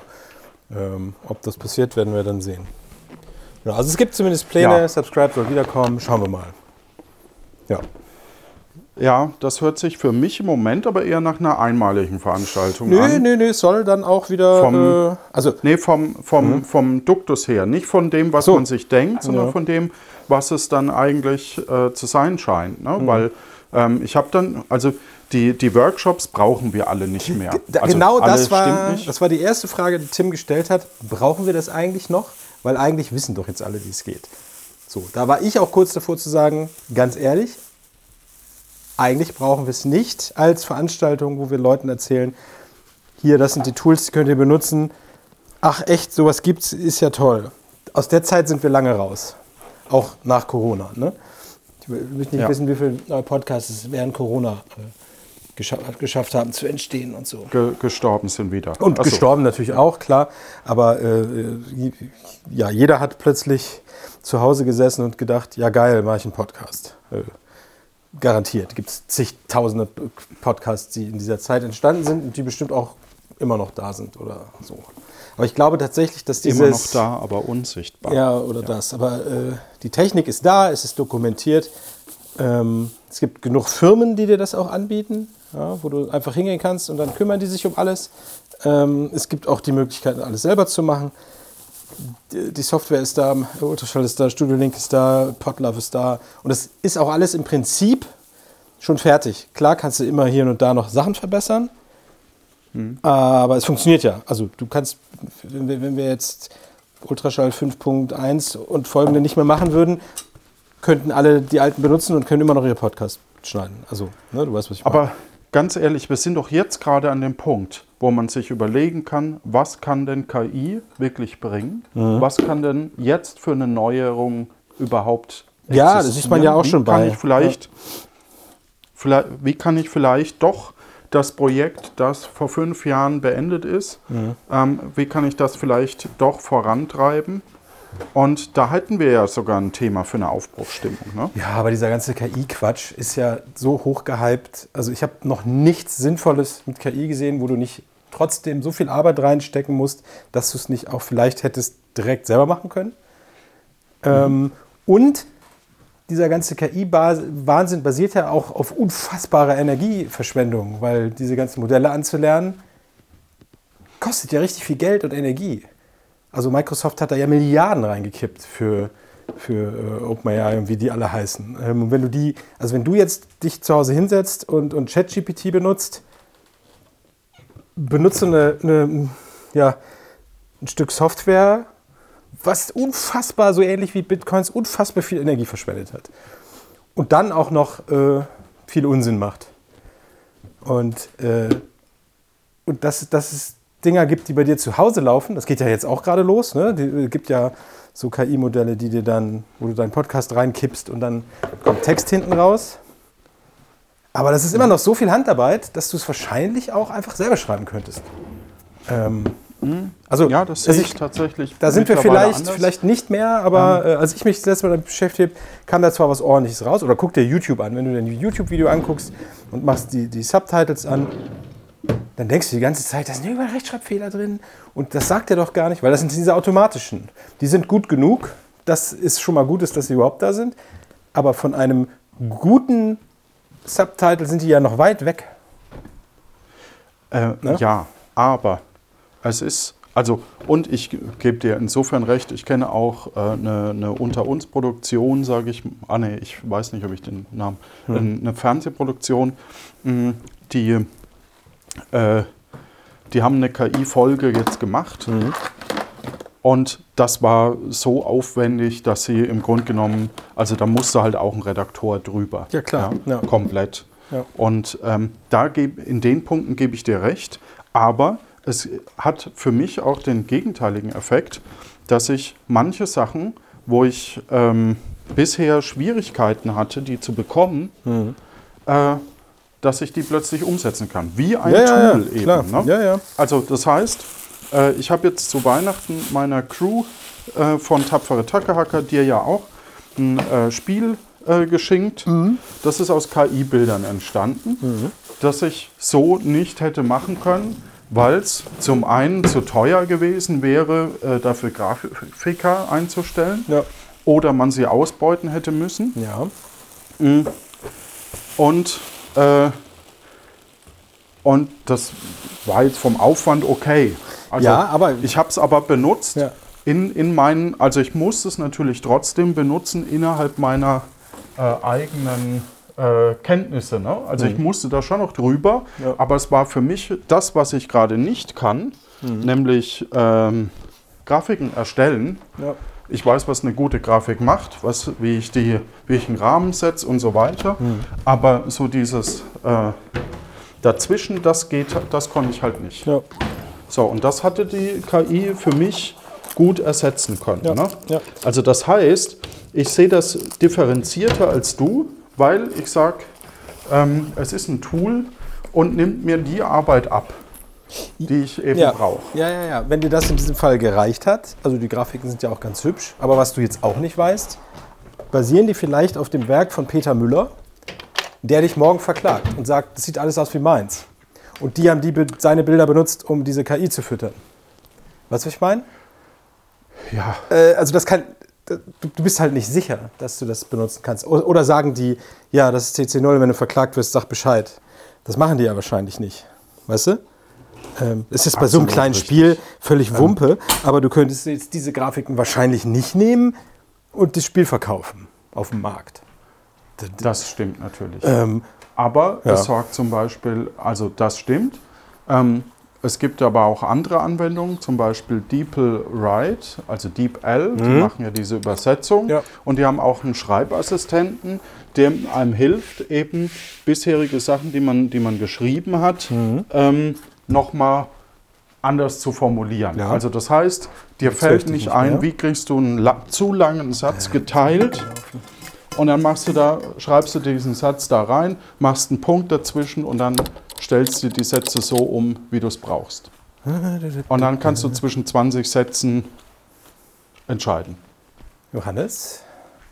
Ob das passiert, werden wir dann sehen. Ja, also es gibt zumindest Pläne, Subscribe soll wiederkommen, schauen wir mal. Ja. Ja, das hört sich für mich im Moment aber eher nach einer einmaligen Veranstaltung an. Nö, es soll dann auch wieder... vom Duktus her. Nicht von dem, was man sich denkt, sondern von dem, was es dann eigentlich zu sein scheint. Ne? Weil ich habe dann... Also die Workshops brauchen wir alle nicht mehr. Genau, das war die erste Frage, die Tim gestellt hat. Brauchen wir das eigentlich noch? weil eigentlich wissen doch jetzt alle, wie es geht. So, da war ich auch kurz davor zu sagen, ganz ehrlich, eigentlich brauchen wir es nicht als Veranstaltung, wo wir Leuten erzählen, hier, das sind die Tools, die könnt ihr benutzen. Ach echt, sowas gibt's, ist ja toll. Aus der Zeit sind wir lange raus. Auch nach Corona. Ne? Ich will nicht wissen, wie viele neue Podcasts es während Corona geschafft haben zu entstehen und so. Gestorben sind wieder. Und gestorben natürlich auch, klar. Aber jeder hat plötzlich zu Hause gesessen und gedacht, ja geil, mache ich einen Podcast. Garantiert. Gibt es zigtausende Podcasts, die in dieser Zeit entstanden sind und die bestimmt auch immer noch da sind oder so. Aber ich glaube tatsächlich, dass dieses... Immer noch da, aber unsichtbar. Ja, oder das. Aber die Technik ist da, es ist dokumentiert. Es gibt genug Firmen, die dir das auch anbieten, ja, wo du einfach hingehen kannst und dann kümmern die sich um alles. Es gibt auch die Möglichkeit, alles selber zu machen. Die Software ist da, Ultraschall ist da, Studio Link ist da, Podlove ist da. Und das ist auch alles im Prinzip schon fertig. Klar kannst du immer hier und da noch Sachen verbessern, aber es funktioniert ja. Also du kannst, wenn wir jetzt Ultraschall 5.1 und folgende nicht mehr machen würden, könnten alle die alten benutzen und können immer noch ihre Podcast schneiden. Also, ne, du weißt, was ich meine. Aber ganz ehrlich, wir sind doch jetzt gerade an dem Punkt, wo man sich überlegen kann, was kann denn KI wirklich bringen? Was kann denn jetzt für eine Neuerung überhaupt existieren? Ja, das ist man ja auch schon bei. Wie kann ich vielleicht doch das Projekt, das vor 5 Jahren beendet ist, wie kann ich das vielleicht doch vorantreiben? Und da hätten wir ja sogar ein Thema für eine Aufbruchsstimmung. Ne? Ja, aber dieser ganze KI-Quatsch ist ja so hoch gehypt. Also ich habe noch nichts Sinnvolles mit KI gesehen, wo du nicht trotzdem so viel Arbeit reinstecken musst, dass du es nicht auch vielleicht hättest direkt selber machen können. Und dieser ganze KI-Wahnsinn basiert ja auch auf unfassbarer Energieverschwendung, weil diese ganzen Modelle anzulernen, kostet ja richtig viel Geld und Energie. Also Microsoft hat da ja Milliarden reingekippt für OpenAI und wie die alle heißen. Und wenn du jetzt dich zu Hause hinsetzt und ChatGPT benutzt du ein Stück Software, was unfassbar, so ähnlich wie Bitcoins, unfassbar viel Energie verschwendet hat. Und dann auch noch viel Unsinn macht. Und dass es Dinger gibt, die bei dir zu Hause laufen, das geht ja jetzt auch gerade los. Ne? Es gibt ja so KI-Modelle, die dir dann, wo du deinen Podcast reinkippst und dann kommt Text hinten raus. Aber das ist immer noch so viel Handarbeit, dass du es wahrscheinlich auch einfach selber schreiben könntest. Also, ja, das sehe ich tatsächlich. Da sind wir vielleicht nicht mehr, aber als ich mich das letzte Mal damit beschäftigt habe, kam da zwar was Ordentliches raus. Oder guck dir YouTube an. Wenn du dein YouTube-Video anguckst und machst die Subtitles an, dann denkst du die ganze Zeit, da sind überall Rechtschreibfehler drin. Und das sagt er doch gar nicht, weil das sind diese automatischen. Die sind gut genug. Das ist schon mal gut, dass sie überhaupt da sind. Aber von einem guten Subtitle sind die ja noch weit weg. Ne? Ja, aber es ist, und ich gebe dir insofern recht, ich kenne auch eine Unter-uns-Produktion, sage ich, ich weiß nicht, ob ich den Namen, eine Fernsehproduktion, die haben eine KI-Folge jetzt gemacht und das war so aufwendig, dass sie im Grunde genommen, also da musste halt auch ein Redakteur drüber. Ja, klar. Ja, komplett. Ja. Und in den Punkten gebe ich dir recht, aber es hat für mich auch den gegenteiligen Effekt, dass ich manche Sachen, wo ich bisher Schwierigkeiten hatte, die zu bekommen, dass ich die plötzlich umsetzen kann. Wie ein Tool eben. Klar. Ne? Ja. Also das heißt, ich habe jetzt zu Weihnachten meiner Crew von Tapfere Tackerhacker dir ja auch ein Spiel geschenkt. Das ist aus KI-Bildern entstanden, das ich so nicht hätte machen können, weil es zum einen zu teuer gewesen wäre, dafür Grafiker einzustellen, oder man sie ausbeuten hätte müssen. Ja. Und das war jetzt vom Aufwand okay. Also aber ich habe es aber benutzt in meinen, also ich musste es natürlich trotzdem benutzen innerhalb meiner eigenen Kenntnisse. Ne? Also ich musste da schon noch drüber, aber es war für mich das, was ich gerade nicht kann, nämlich Grafiken erstellen. Ja. Ich weiß, was eine gute Grafik macht, wie ich einen Rahmen setze und so weiter. Aber so dieses dazwischen, das konnte ich halt nicht. Ja. So, und das hatte die KI für mich gut ersetzen können. Ja. Ne? Ja. Also das heißt, ich sehe das differenzierter als du, weil ich sage, es ist ein Tool und nimmt mir die Arbeit ab, die ich eben brauche. Ja. Wenn dir das in diesem Fall gereicht hat, also die Grafiken sind ja auch ganz hübsch, aber was du jetzt auch nicht weißt, basieren die vielleicht auf dem Werk von Peter Müller, der dich morgen verklagt und sagt, das sieht alles aus wie meins. Und die haben seine Bilder benutzt, um diese KI zu füttern. Weißt du, was ich meine? Ja. Also du bist halt nicht sicher, dass du das benutzen kannst. Oder sagen die, ja, das ist CC0, wenn du verklagt wirst, sag Bescheid. Das machen die ja wahrscheinlich nicht. Weißt du? Es ist bei so einem kleinen Spiel völlig Wumpe, aber du könntest jetzt diese Grafiken wahrscheinlich nicht nehmen und das Spiel verkaufen auf dem Markt. Das stimmt natürlich. Aber es sorgt zum Beispiel, also das stimmt. Es gibt aber auch andere Anwendungen, zum Beispiel DeepL-Write, also DeepL, die machen ja diese Übersetzung. Ja. Und die haben auch einen Schreibassistenten, der einem hilft, eben bisherige Sachen, die man geschrieben hat, nochmal anders zu formulieren. Ja. Also das heißt, dir fällt nicht ein, wie kriegst du einen zu langen Satz geteilt und dann schreibst du diesen Satz da rein, machst einen Punkt dazwischen und dann stellst du die Sätze so um, wie du es brauchst. Und dann kannst du zwischen 20 Sätzen entscheiden. Johannes?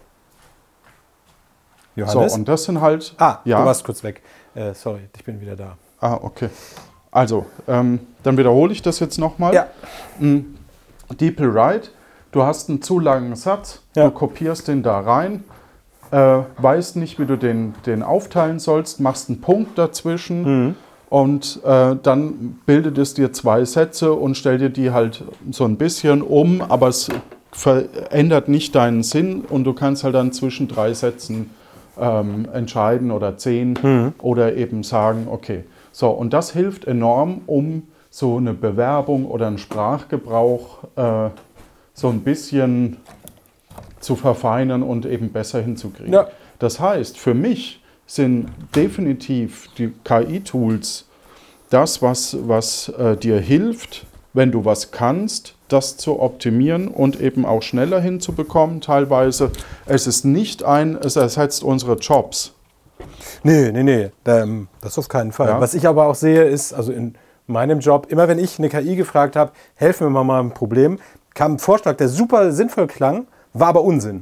So, und das sind halt... Du warst kurz weg. Sorry, ich bin wieder da. Okay. Also, dann wiederhole ich das jetzt nochmal. Ja. DeepL-Write, du hast einen zu langen Satz, du kopierst den da rein, weißt nicht, wie du den aufteilen sollst, machst einen Punkt dazwischen und dann bildet es dir 2 Sätze und stellt dir die halt so ein bisschen um, aber es verändert nicht deinen Sinn und du kannst halt dann zwischen 3 Sätzen entscheiden oder 10 oder eben sagen, okay. So, und das hilft enorm, um so eine Bewerbung oder einen Sprachgebrauch so ein bisschen zu verfeinern und eben besser hinzukriegen. Ja. Das heißt, für mich sind definitiv die KI-Tools das, was dir hilft, wenn du was kannst, das zu optimieren und eben auch schneller hinzubekommen teilweise. Es ist nicht es ersetzt unsere Jobs. Nee, das auf keinen Fall. Ja. Was ich aber auch sehe, ist, also in meinem Job, immer wenn ich eine KI gefragt habe, helfen wir mal ein Problem, kam ein Vorschlag, der super sinnvoll klang, war aber Unsinn.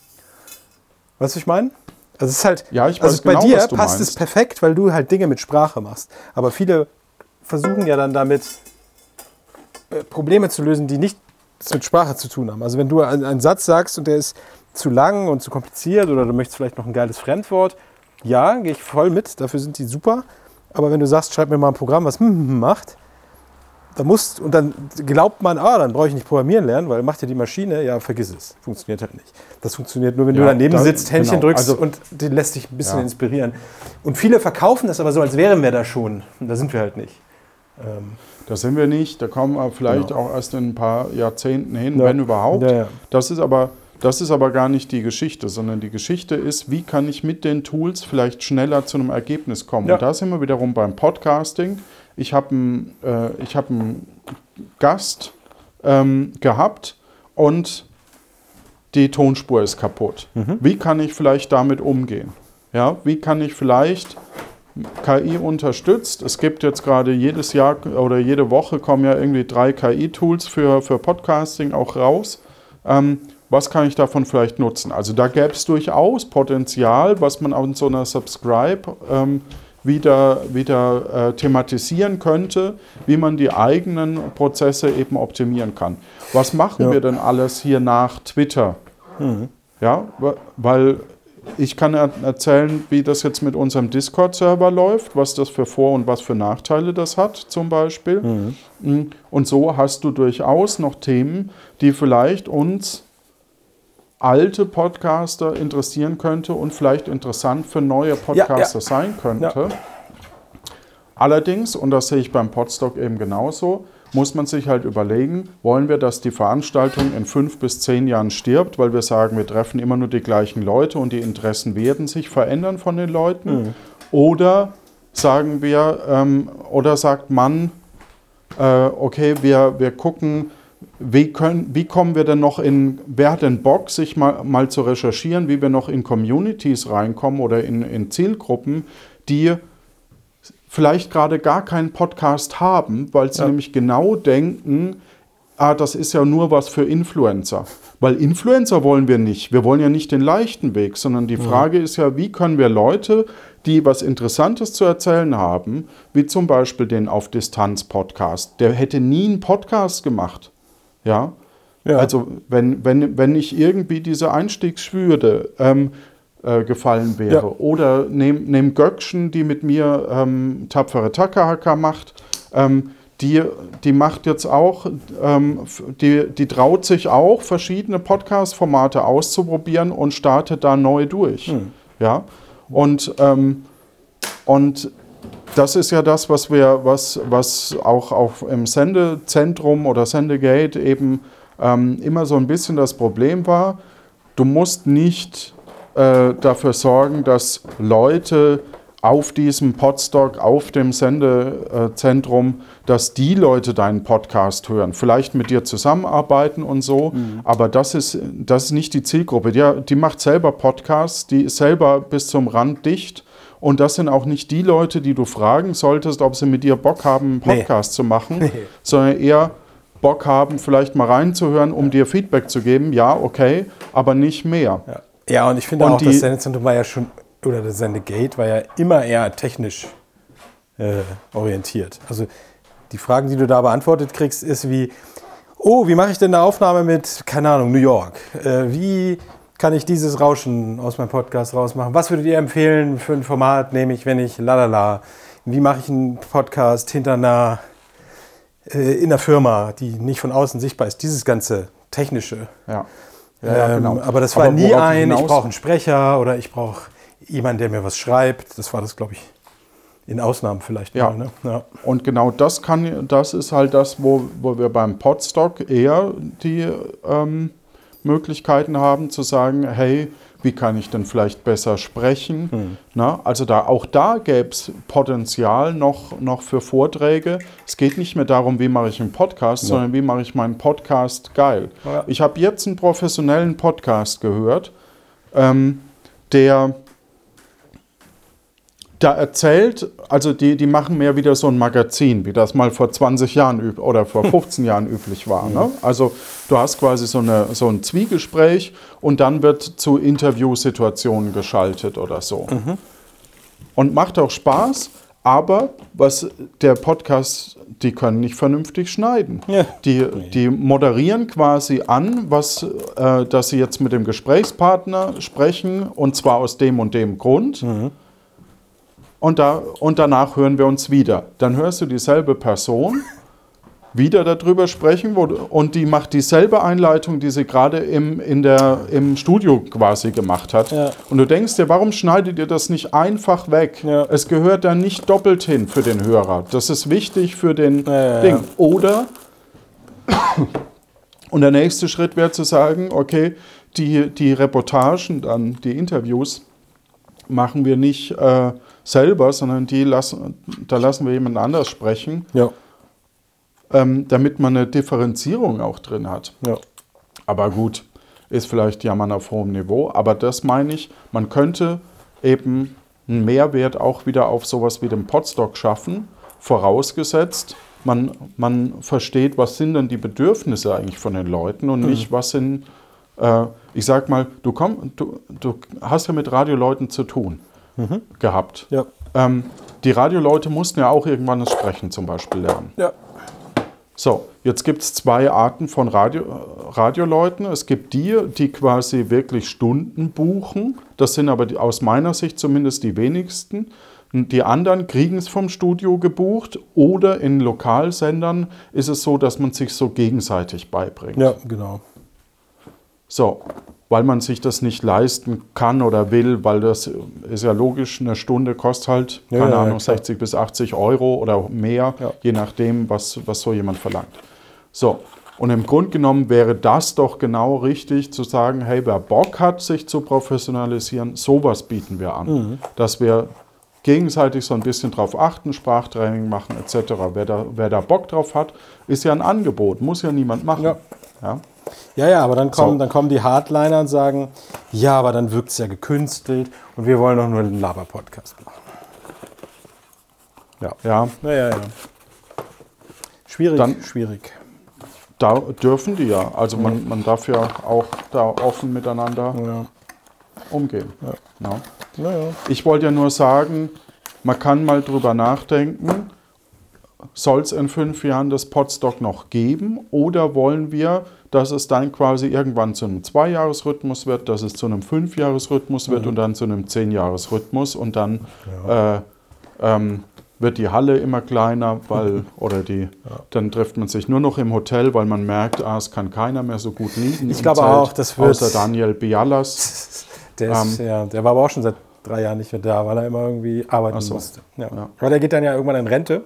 Weißt du, was ich meine? Also es ist halt, ja, ich weiß also genau, bei dir was du passt meinst. Es perfekt, weil du halt Dinge mit Sprache machst. Aber viele versuchen ja dann damit Probleme zu lösen, die nichts mit Sprache zu tun haben. Also wenn du einen Satz sagst und der ist zu lang und zu kompliziert oder du möchtest vielleicht noch ein geiles Fremdwort, ja, gehe ich voll mit, dafür sind die super. Aber wenn du sagst, schreib mir mal ein Programm, was macht, und dann glaubt man, dann brauche ich nicht programmieren lernen, weil macht ja die Maschine, ja, vergiss es. Funktioniert halt nicht. Das funktioniert nur, wenn du daneben sitzt, Händchen drückst und die lässt dich ein bisschen inspirieren. Und viele verkaufen das aber so, als wären wir da schon. Und da sind wir halt nicht. Da sind wir nicht, da kommen wir vielleicht auch erst in ein paar Jahrzehnten hin, wenn überhaupt. Ja. Das ist aber gar nicht die Geschichte, sondern die Geschichte ist, wie kann ich mit den Tools vielleicht schneller zu einem Ergebnis kommen. Ja. Und da sind wir wiederum beim Podcasting. Ich habe einen Gast gehabt und die Tonspur ist kaputt. Wie kann ich vielleicht damit umgehen? Ja, wie kann ich vielleicht KI unterstützt? Es gibt jetzt gerade jedes Jahr oder jede Woche kommen ja irgendwie 3 KI-Tools für Podcasting auch raus. Was kann ich davon vielleicht nutzen? Also da gäbe es durchaus Potenzial, was man auch in so einer Subscribe wieder thematisieren könnte, wie man die eigenen Prozesse eben optimieren kann. Was machen wir denn alles hier nach Twitter? Ja, weil ich kann erzählen, wie das jetzt mit unserem Discord-Server läuft, was das für Vor- und was für Nachteile das hat zum Beispiel. Und so hast du durchaus noch Themen, die vielleicht uns alte Podcaster interessieren könnte und vielleicht interessant für neue Podcaster sein könnte. Ja. Allerdings, und das sehe ich beim Podstock eben genauso, muss man sich halt überlegen, wollen wir, dass die Veranstaltung in 5 bis 10 Jahren stirbt, weil wir sagen, wir treffen immer nur die gleichen Leute und die Interessen werden sich verändern von den Leuten? Oder sagen wir, oder sagt man, okay, wir gucken, wie kommen wir denn noch wer hat denn Bock, sich mal zu recherchieren, wie wir noch in Communities reinkommen oder in Zielgruppen, die vielleicht gerade gar keinen Podcast haben, weil sie nämlich genau denken, das ist ja nur was für Influencer. Weil Influencer wollen wir nicht. Wir wollen ja nicht den leichten Weg, sondern die Frage ist ja, wie können wir Leute, die was Interessantes zu erzählen haben, wie zum Beispiel den Auf Distanz Podcast, der hätte nie einen Podcast gemacht. Ja? Also wenn nicht irgendwie diese Einstiegshürde gefallen wäre. Ja. Oder nehm Göckchen, die mit mir tapfere Takahaka macht, die macht jetzt auch, die traut sich auch, verschiedene Podcast-Formate auszuprobieren und startet da neu durch. Ja? Und das ist ja das, was auch im Sendezentrum oder Sendegate eben immer so ein bisschen das Problem war. Du musst nicht dafür sorgen, dass Leute auf diesem Podstock, auf dem Sendezentrum, dass die Leute deinen Podcast hören, vielleicht mit dir zusammenarbeiten und so, aber das ist nicht die Zielgruppe. Die macht selber Podcasts, die ist selber bis zum Rand dicht und das sind auch nicht die Leute, die du fragen solltest, ob sie mit dir Bock haben, einen Podcast zu machen, sondern eher Bock haben, vielleicht mal reinzuhören, um dir Feedback zu geben, ja, okay, aber nicht mehr. Ja, und ich finde auch, das Sendezentrum war ja schon, oder das Sendegate war ja immer eher technisch orientiert. Also die Fragen, die du da beantwortet kriegst, ist wie, wie mache ich denn eine Aufnahme mit, keine Ahnung, New York? Wie kann ich dieses Rauschen aus meinem Podcast rausmachen? Was würdet ihr empfehlen für ein Format, nehme ich, wenn ich lalala? Wie mache ich einen Podcast in einer Firma, die nicht von außen sichtbar ist? Dieses ganze Technische. Ja. Genau. Aber das war nie ich brauche einen Sprecher oder ich brauche jemanden, der mir was schreibt. Das war das, glaube ich, in Ausnahmen vielleicht mal. Ne? Ja. Und genau das ist halt das, wo wir beim Podstock eher die Möglichkeiten haben zu sagen, hey, wie kann ich denn vielleicht besser sprechen? Na, also auch da gäbe es Potenzial noch für Vorträge. Es geht nicht mehr darum, wie mache ich einen Podcast, sondern wie mache ich meinen Podcast geil. Ja. Ich habe jetzt einen professionellen Podcast gehört, der da erzählt, also die machen mehr wieder so ein Magazin, wie das mal vor 20 Jahren oder vor 15 Jahren üblich war. Ne? Also du hast quasi so ein Zwiegespräch und dann wird zu Interviewsituationen geschaltet oder so. Und macht auch Spaß, aber was der Podcast, die können nicht vernünftig schneiden. Ja. Die moderieren quasi an, dass sie jetzt mit dem Gesprächspartner sprechen und zwar aus dem und dem Grund. Und danach hören wir uns wieder. Dann hörst du dieselbe Person wieder darüber sprechen und die macht dieselbe Einleitung, die sie gerade im Studio quasi gemacht hat. Ja. Und du denkst dir, warum schneidet ihr das nicht einfach weg? Ja. Es gehört dann nicht doppelt hin für den Hörer. Das ist wichtig für den Ding. Oder, und der nächste Schritt wäre zu sagen, okay, die Reportagen dann, die Interviews, machen wir nicht selber, sondern da lassen wir jemand anders sprechen, damit man eine Differenzierung auch drin hat. Ja. Aber gut, ist vielleicht Jammern auf hohem Niveau, aber das meine ich, man könnte eben einen Mehrwert auch wieder auf sowas wie dem Podstock schaffen, vorausgesetzt, man versteht, was sind denn die Bedürfnisse eigentlich von den Leuten und nicht, was sind, ich sag mal, du hast ja mit Radioleuten zu tun. Gehabt. Ja. Die Radioleute mussten ja auch irgendwann das Sprechen zum Beispiel lernen. Ja. So, jetzt gibt es 2 Arten von Radioleuten. Es gibt die quasi wirklich Stunden buchen. Das sind aber aus meiner Sicht zumindest die wenigsten. Die anderen kriegen es vom Studio gebucht oder in Lokalsendern ist es so, dass man sich so gegenseitig beibringt. Ja, genau. So, weil man sich das nicht leisten kann oder will, weil das ist ja logisch, eine Stunde kostet halt, keine Ahnung, 60 bis 80 Euro oder mehr, je nachdem, was so jemand verlangt. So, und im Grunde genommen wäre das doch genau richtig zu sagen, hey, wer Bock hat, sich zu professionalisieren, sowas bieten wir an. Dass wir gegenseitig so ein bisschen drauf achten, Sprachtraining machen etc. Wer da Bock drauf hat, ist ja ein Angebot, muss ja niemand machen. Ja, aber dann kommen die Hardliner und sagen, ja, aber dann wirkt es ja gekünstelt und wir wollen doch nur einen Laber-Podcast machen. Ja. Schwierig. Da dürfen die ja. Also man darf ja auch da offen miteinander umgehen. Ja. Ich wollte ja nur sagen, man kann mal drüber nachdenken, soll es in 5 Jahren das Podstock noch geben oder wollen wir, dass es dann quasi irgendwann zu einem 2-Jahres-Rhythmus wird, dass es zu einem 5-Jahres-Rhythmus wird und dann zu einem 10-Jahres-Rhythmus und dann wird die Halle immer kleiner, dann trifft man sich nur noch im Hotel, weil man merkt, es kann keiner mehr so gut liegen. Ich glaube auch, das wird... Außer Daniel Bialas. Der war aber auch schon seit 3 Jahren nicht mehr da, weil er immer irgendwie arbeiten musste. Ja. Aber der geht dann ja irgendwann in Rente.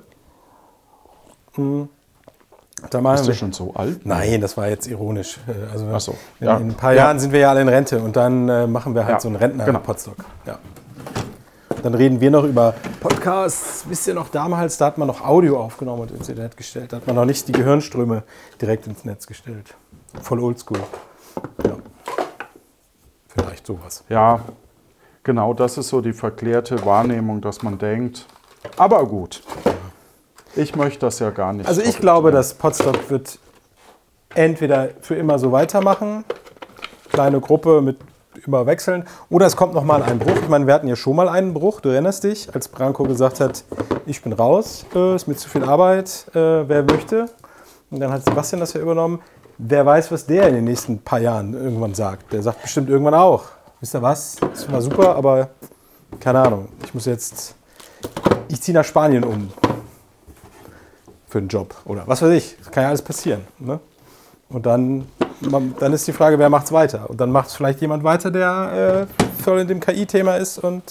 Ist der schon so alt? Nein, das war jetzt ironisch. Also in ein paar Ja. Jahren sind wir ja alle in Rente und dann machen wir halt so einen Rentner-Podstock. Ja. Dann reden wir noch über Podcasts. Wisst ihr noch, damals, da hat man noch Audio aufgenommen und ins Internet gestellt. Da hat man noch nicht die Gehirnströme direkt ins Netz gestellt. Voll oldschool. Ja. Vielleicht sowas. Ja, genau, das ist so die verklärte Wahrnehmung, dass man denkt, aber gut, ich möchte das ja gar nicht. Also ich glaube, das Podstock wird entweder für immer so weitermachen, kleine Gruppe mit überwechseln, oder es kommt nochmal ein Bruch. Ich meine, wir hatten ja schon mal einen Bruch, du erinnerst dich, als Branko gesagt hat, ich bin raus, ist mir zu viel Arbeit, wer möchte. Und dann hat Sebastian das ja übernommen. Wer weiß, was der in den nächsten paar Jahren irgendwann sagt. Der sagt bestimmt irgendwann auch, wisst ihr was, das war super, aber keine Ahnung, ich ziehe nach Spanien um für einen Job oder was weiß ich, das kann ja alles passieren. Ne? Und dann ist die Frage, wer macht's weiter? Und dann macht es vielleicht jemand weiter, der voll in dem KI-Thema ist und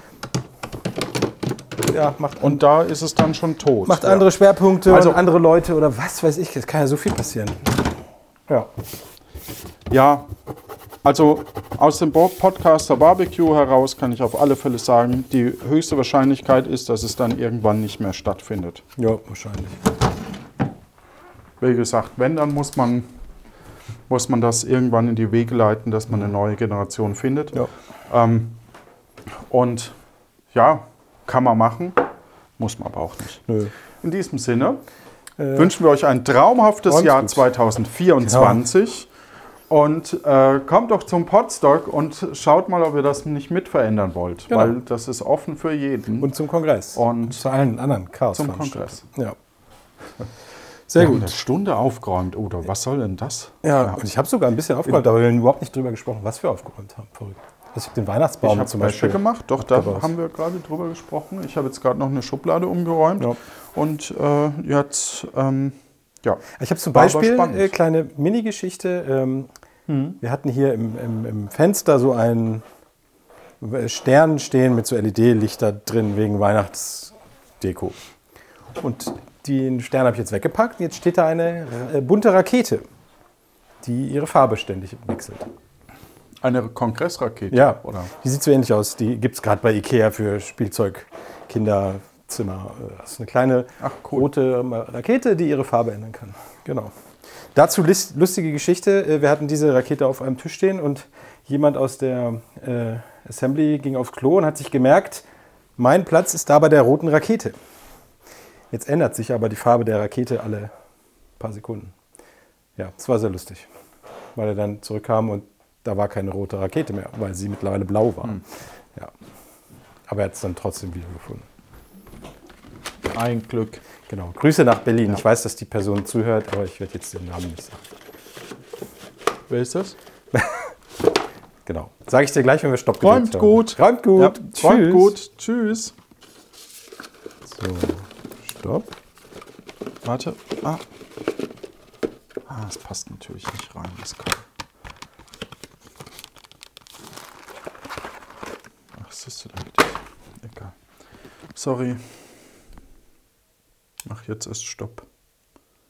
und da ist es dann schon tot. Macht andere Schwerpunkte und andere Leute oder was weiß ich, es kann ja so viel passieren. Ja, also aus dem Podcaster Barbecue heraus kann ich auf alle Fälle sagen, die höchste Wahrscheinlichkeit ist, dass es dann irgendwann nicht mehr stattfindet. Ja, wahrscheinlich. Wie gesagt, wenn, dann muss man das irgendwann in die Wege leiten, dass man eine neue Generation findet. Ja. Und ja, kann man machen, muss man aber auch nicht. Nö. In diesem Sinne wünschen wir euch ein traumhaftes Jahr 2024 und kommt doch zum Podstock und schaut mal, ob ihr das nicht mit verändern wollt, weil das ist offen für jeden. Und zum Kongress. Und zu allen anderen Chaos. Zum Kongress. Ja. Sehr gut. Eine Stunde aufgeräumt, oder was soll denn das? Ja, und ich habe sogar ein bisschen aufgeräumt, aber wir haben überhaupt nicht drüber gesprochen, was wir aufgeräumt haben. Verrückt. Ich habe den Weihnachtsbaum Ich habe zum Beispiel gemacht, doch, da haben wir gerade drüber gesprochen. Ich habe jetzt gerade noch eine Schublade umgeräumt und jetzt, Ich habe zum Beispiel eine kleine Mini-Geschichte. Wir hatten hier im Fenster so einen Stern stehen mit so LED-Lichter drin wegen Weihnachtsdeko. Und den Stern habe ich jetzt weggepackt. Jetzt steht da eine bunte Rakete, die ihre Farbe ständig wechselt. Eine Kongressrakete? Ja, oder? Die sieht so ähnlich aus. Die gibt es gerade bei Ikea für Spielzeug, Kinderzimmer. Das ist eine kleine rote Rakete, die ihre Farbe ändern kann. Genau. Dazu lustige Geschichte. Wir hatten diese Rakete auf einem Tisch stehen und jemand aus der Assembly ging aufs Klo und hat sich gemerkt, mein Platz ist da bei der roten Rakete. Jetzt ändert sich aber die Farbe der Rakete alle paar Sekunden. Ja, das war sehr lustig, weil er dann zurückkam und da war keine rote Rakete mehr, weil sie mittlerweile blau war. Ja. Aber er hat es dann trotzdem wiedergefunden. Ein Glück. Genau. Grüße nach Berlin. Ja. Ich weiß, dass die Person zuhört, aber ich werde jetzt den Namen nicht sagen. Wer ist das? Genau. Sage ich dir gleich, wenn wir Stopp gedrückt haben. Gut. Räumt gut. Ja. Tschüss. Räumt gut. Tschüss. So, Stopp. Warte. Es passt natürlich nicht rein, das kann. Was ist denn eigentlich? Egal. Sorry. Ach, jetzt ist Stopp.